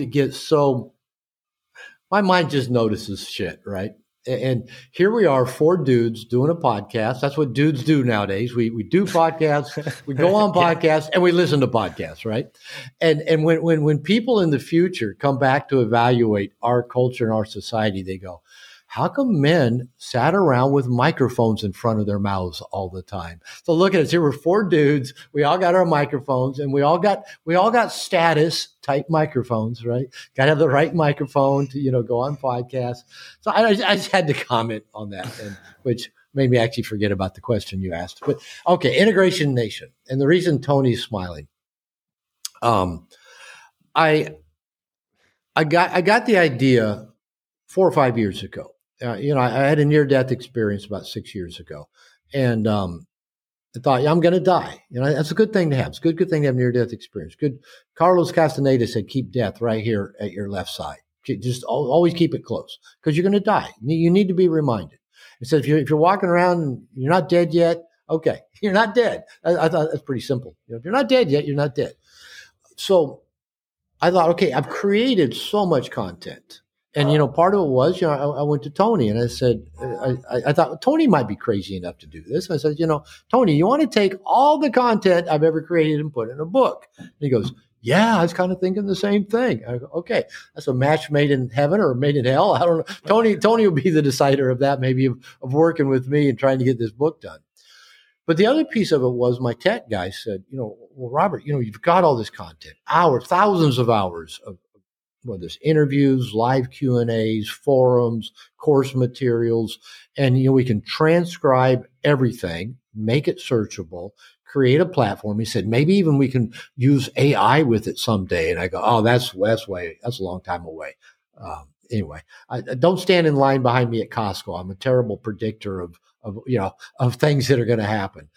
just notices shit, right? And here we are, 4 dudes doing a podcast. That's what dudes do nowadays. We do podcasts, we go on podcasts, and we listen to podcasts, right? And when people in the future come back to evaluate our culture and our society, they go, how come men sat around with microphones in front of their mouths all the time? So look at us. Here we're 4 dudes. We all got our microphones, and we all got status type microphones, right? Got to have the right microphone to go on podcasts. So I just had to comment on that, which made me actually forget about the question you asked. But okay, Integration Nation, and the reason Tony's smiling, I got the idea 4 or 5 years ago. I had a near-death experience about 6 years ago, and I thought, I'm going to die. That's a good thing to have. It's a good thing to have near-death experience. Good. Carlos Castaneda said, keep death right here at your left side. Just always keep it close because you're going to die. You need to be reminded. It says if you're walking around and you're not dead yet, okay, you're not dead. I thought that's pretty simple. If you're not dead yet, you're not dead. So I thought, okay, I've created so much content. And, part of it was, I went to Tony and I said, I thought Tony might be crazy enough to do this. I said, Tony, you want to take all the content I've ever created and put it in a book? And he goes, yeah, I was kind of thinking the same thing. I go, okay, that's a match made in heaven or made in hell. I don't know. Tony will be the decider of that, maybe of working with me and trying to get this book done. But the other piece of it was my tech guy said, well, Robert, you've got all this content, thousands of hours of whether it's interviews, live Q&As, forums, course materials, and we can transcribe everything, make it searchable, create a platform. He said maybe even we can use AI with it someday. And I go, oh, that's a long time away. Anyway, I don't stand in line behind me at Costco. I'm a terrible predictor of things that are going to happen.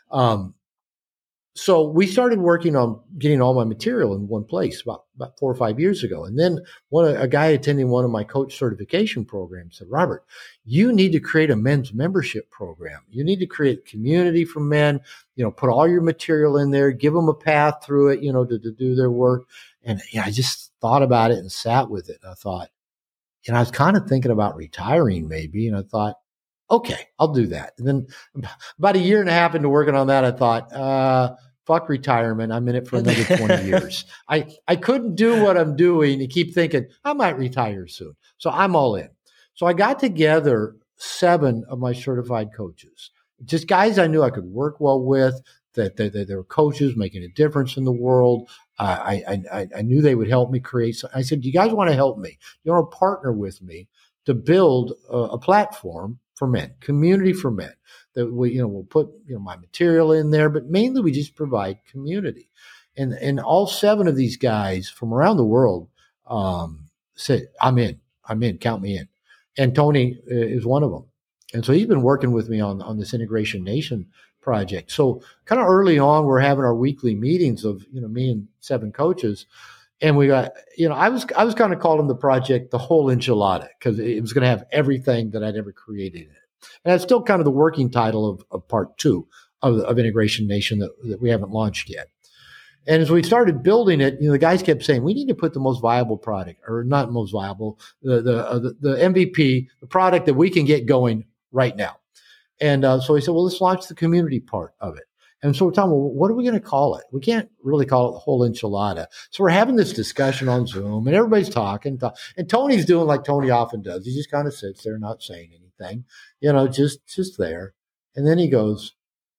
So we started working on getting all my material in one place about 4 or 5 years ago. And then a guy attending one of my coach certification programs said, Robert, you need to create a men's membership program. You need to create community for men, put all your material in there, give them a path through it, to do their work. And I just thought about it and sat with it. And I thought, I was kind of thinking about retiring maybe. And I thought, okay, I'll do that. And then about a year and a half into working on that, I thought, fuck retirement. I'm in it for another 20 years. I couldn't do what I'm doing and keep thinking I might retire soon. So I'm all in. So I got together 7 of my certified coaches, just guys I knew I could work well with, that they were coaches making a difference in the world. I knew they would help me create. I said, do you guys want to help me? You want to partner with me to build a platform for men, community for men, that we'll put, my material in there, but mainly we just provide community. And all 7 of these guys from around the world, said, I'm in, count me in. And Tony is one of them. And so he's been working with me on this Integration Nation project. So kind of early on, we're having our weekly meetings of, me and 7 coaches. And we got, I was kind of calling the project the whole enchilada because it was going to have everything that I'd ever created in it. And that's still kind of the working title of part 2 of Integration Nation that we haven't launched yet. And as we started building it, the guys kept saying, we need to put the most viable product, or not most viable, the MVP, the product that we can get going right now. And so he said, well, let's launch the community part of it. And so we're talking, well, what are we going to call it? We can't really call it the whole enchilada. So we're having this discussion on Zoom, and everybody's talking. And Tony's doing like Tony often does. He just kind of sits there not saying anything, just there. And then he goes,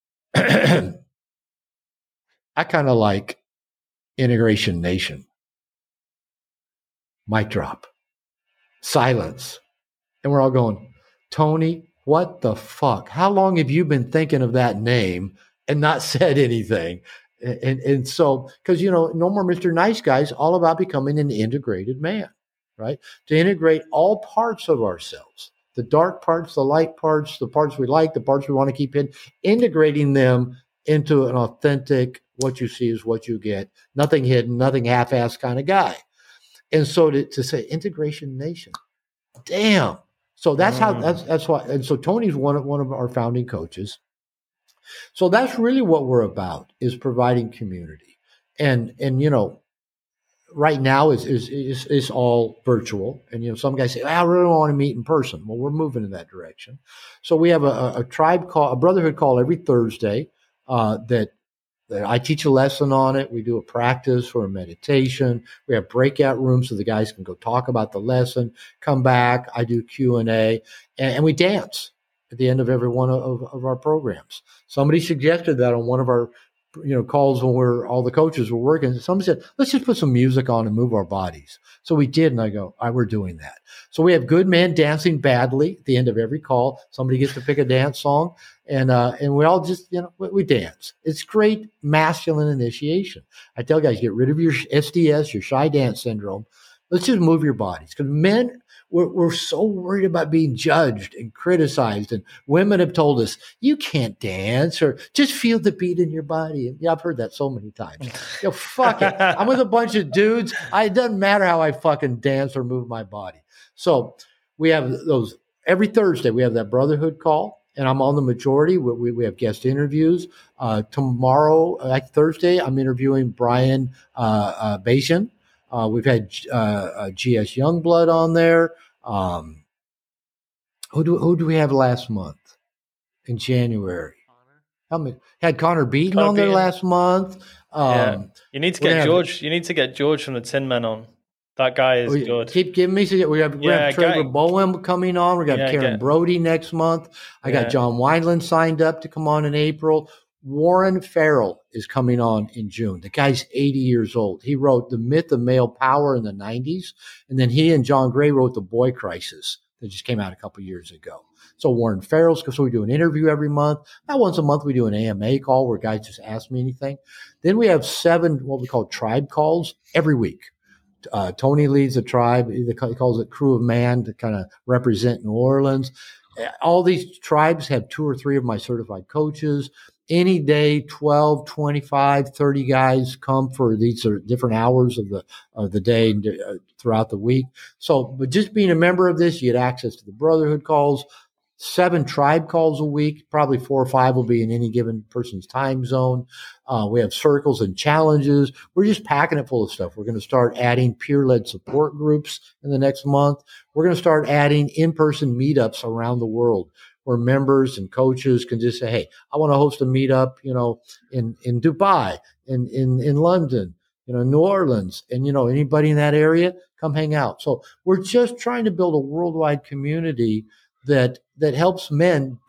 I kind of like Integration Nation. Mic drop. Silence. And we're all going, Tony, what the fuck? How long have you been thinking of that name and not said anything? And so, because, no more Mr. Nice Guys, all about becoming an integrated man, right? To integrate all parts of ourselves, the dark parts, the light parts, the parts we like, the parts we want to keep in, integrating them into an authentic, what you see is what you get, nothing hidden, nothing half-assed kind of guy. And so to say Integration Nation, damn. So that's why. And so Tony's one of our founding coaches. So that's really what we're about, is providing community. And right now is all virtual. And some guys say, I really don't want to meet in person. Well, we're moving in that direction. So we have a tribe call, a brotherhood call every Thursday that I teach a lesson on it. We do a practice or a meditation. We have breakout rooms so the guys can go talk about the lesson, come back. I do Q&A, and we dance at the end of every one of our programs. Somebody suggested that on one of our calls when all the coaches were working. Somebody said, let's just put some music on and move our bodies. So we did, and I go, we're doing that. So we have good men dancing badly at the end of every call. Somebody gets to pick a dance song, and we all just, we dance. It's great masculine initiation. I tell guys, get rid of your SDS, your shy dance syndrome. Let's just move your bodies. Because men, we're so worried about being judged and criticized. And women have told us, you can't dance, or just feel the beat in your body. And I've heard that so many times. Fuck it. I'm with a bunch of dudes. It doesn't matter how I fucking dance or move my body. So we have those every Thursday. We have that brotherhood call, and I'm on the majority. We have guest interviews. Tomorrow, Thursday, I'm interviewing Brian Basian. We've had GS Youngblood on there. Who do we have last month in January? How many? Had Connor Beaton on there last month. You need to get George. You need to get George from the Tin Men on. That guy is good. Keep giving me. We have Trevor Bowen coming on. We got Karen Brody next month. I got John Wineland signed up to come on in April. Warren Farrell is coming on in June. The guy's 80 years old. He wrote The Myth of Male Power in the 90s. And then he and John Gray wrote The Boy Crisis that just came out a couple years ago. So Warren Farrell's, so we do an interview every month. About once a month, we do an AMA call where guys just ask me anything. Then we have 7 what we call tribe calls every week. Tony leads a tribe. He calls it Crew of Man to kind of represent New Orleans. All these tribes have 2 or 3 of my certified coaches. Any day, 12, 25, 30 guys come for these are different hours of the day throughout the week. So, but just being a member of this, you get access to the brotherhood calls, 7 tribe calls a week. Probably 4 or 5 will be in any given person's time zone. We have circles and challenges. We're just packing it full of stuff. We're going to start adding peer-led support groups in the next month. We're going to start adding in-person meetups around the world, where members and coaches can just say, hey, I want to host a meetup, in Dubai, in London, New Orleans, and, anybody in that area, come hang out. So we're just trying to build a worldwide community that helps men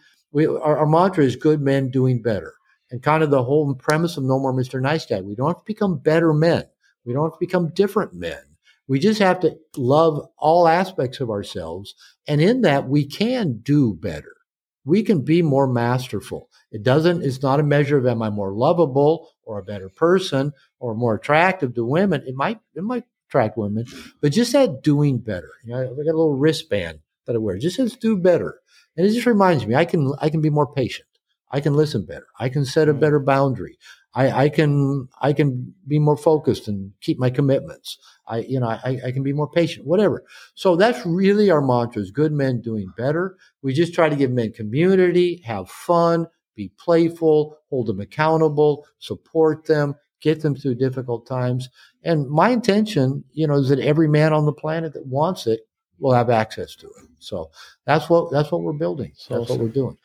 our mantra is good men doing better. And kind of the whole premise of No More Mr. Nice Guy. We don't have to become better men. We don't have to become different men. We just have to love all aspects of ourselves. And in that, we can do better. We can be more masterful. It's not a measure of am I more lovable or a better person or more attractive to women. It might attract women, but just that doing better. I got a little wristband that I wear. It just says do better. And it just reminds me, I can be more patient. I can listen better. I can set a better boundary. I can be more focused and keep my commitments. I can be more patient, whatever. So that's really our mantra is good men doing better. We just try to give men community, have fun, be playful, hold them accountable, support them, get them through difficult times. And my intention, is that every man on the planet that wants it will have access to it. So that's what we're building. That's what we're doing.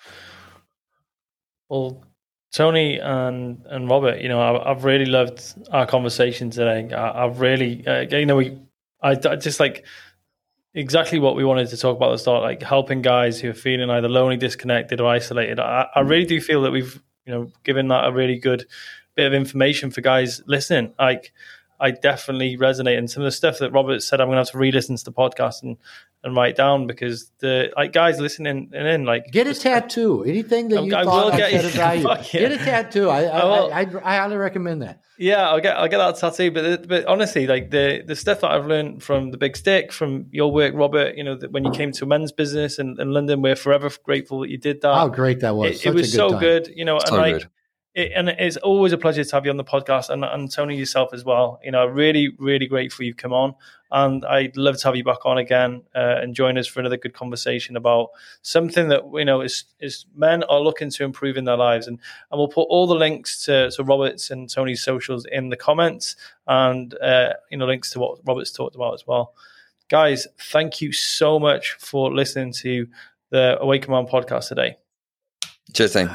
Well, Tony and Robert, I've really loved our conversation today. I've really, I just like exactly what we wanted to talk about at the start, like helping guys who are feeling either lonely, disconnected, or isolated. I really do feel that we've, given that a really good bit of information for guys listening. Like, I definitely resonate, and some of the stuff that Robert said, I'm going to have to re-listen to the podcast and write down, because the guys listening in, get a tattoo. Anything that you thought I said of value, get a tattoo. I highly recommend that. Yeah, I'll get that tattoo. But honestly, like the stuff that I've learned from the Big Stick, from your work, Robert, that when you came to men's business in London, we're forever grateful that you did that. How great that was! It was so good, and so like. Good. And it's always a pleasure to have you on the podcast, and Tony yourself as well. Really, really grateful you've come on, and I'd love to have you back on again and join us for another good conversation about something that is men are looking to improve in their lives. And we'll put all the links to Robert's and Tony's socials in the comments, and links to what Robert's talked about as well. Guys, thank you so much for listening to the Awaken Man podcast today. Cheers, team.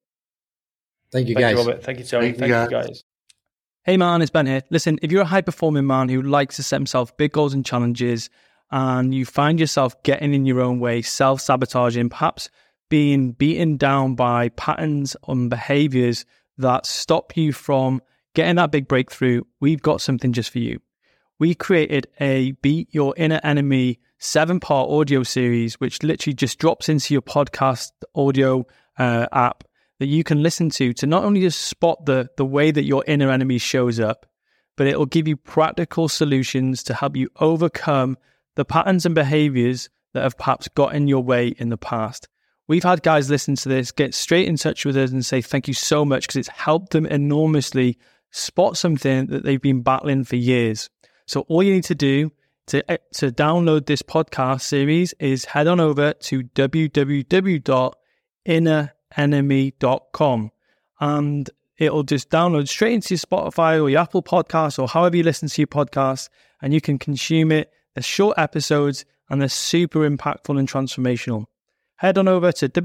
Thank you, guys. Thank you, Robert. Thank you, Tony. Thank you, guys. Hey, man, it's Ben here. Listen, if you're a high-performing man who likes to set himself big goals and challenges, and you find yourself getting in your own way, self-sabotaging, perhaps being beaten down by patterns and behaviors that stop you from getting that big breakthrough, we've got something just for you. We created a Beat Your Inner Enemy 7-part audio series, which literally just drops into your podcast audio app, that you can listen to not only just spot the way that your inner enemy shows up, but it will give you practical solutions to help you overcome the patterns and behaviors that have perhaps got in your way in the past. We've had guys listen to this, get straight in touch with us and say thank you so much, because it's helped them enormously spot something that they've been battling for years. So all you need to do to download this podcast series is head on over to www.innerenemy.com. And it'll just download straight into your Spotify or your Apple Podcasts or however you listen to your podcasts, and you can consume it. They're short episodes and they're super impactful and transformational. Head on over to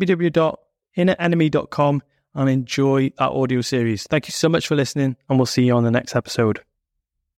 www.innerenemy.com and enjoy that audio series. Thank you so much for listening, and we'll see you on the next episode.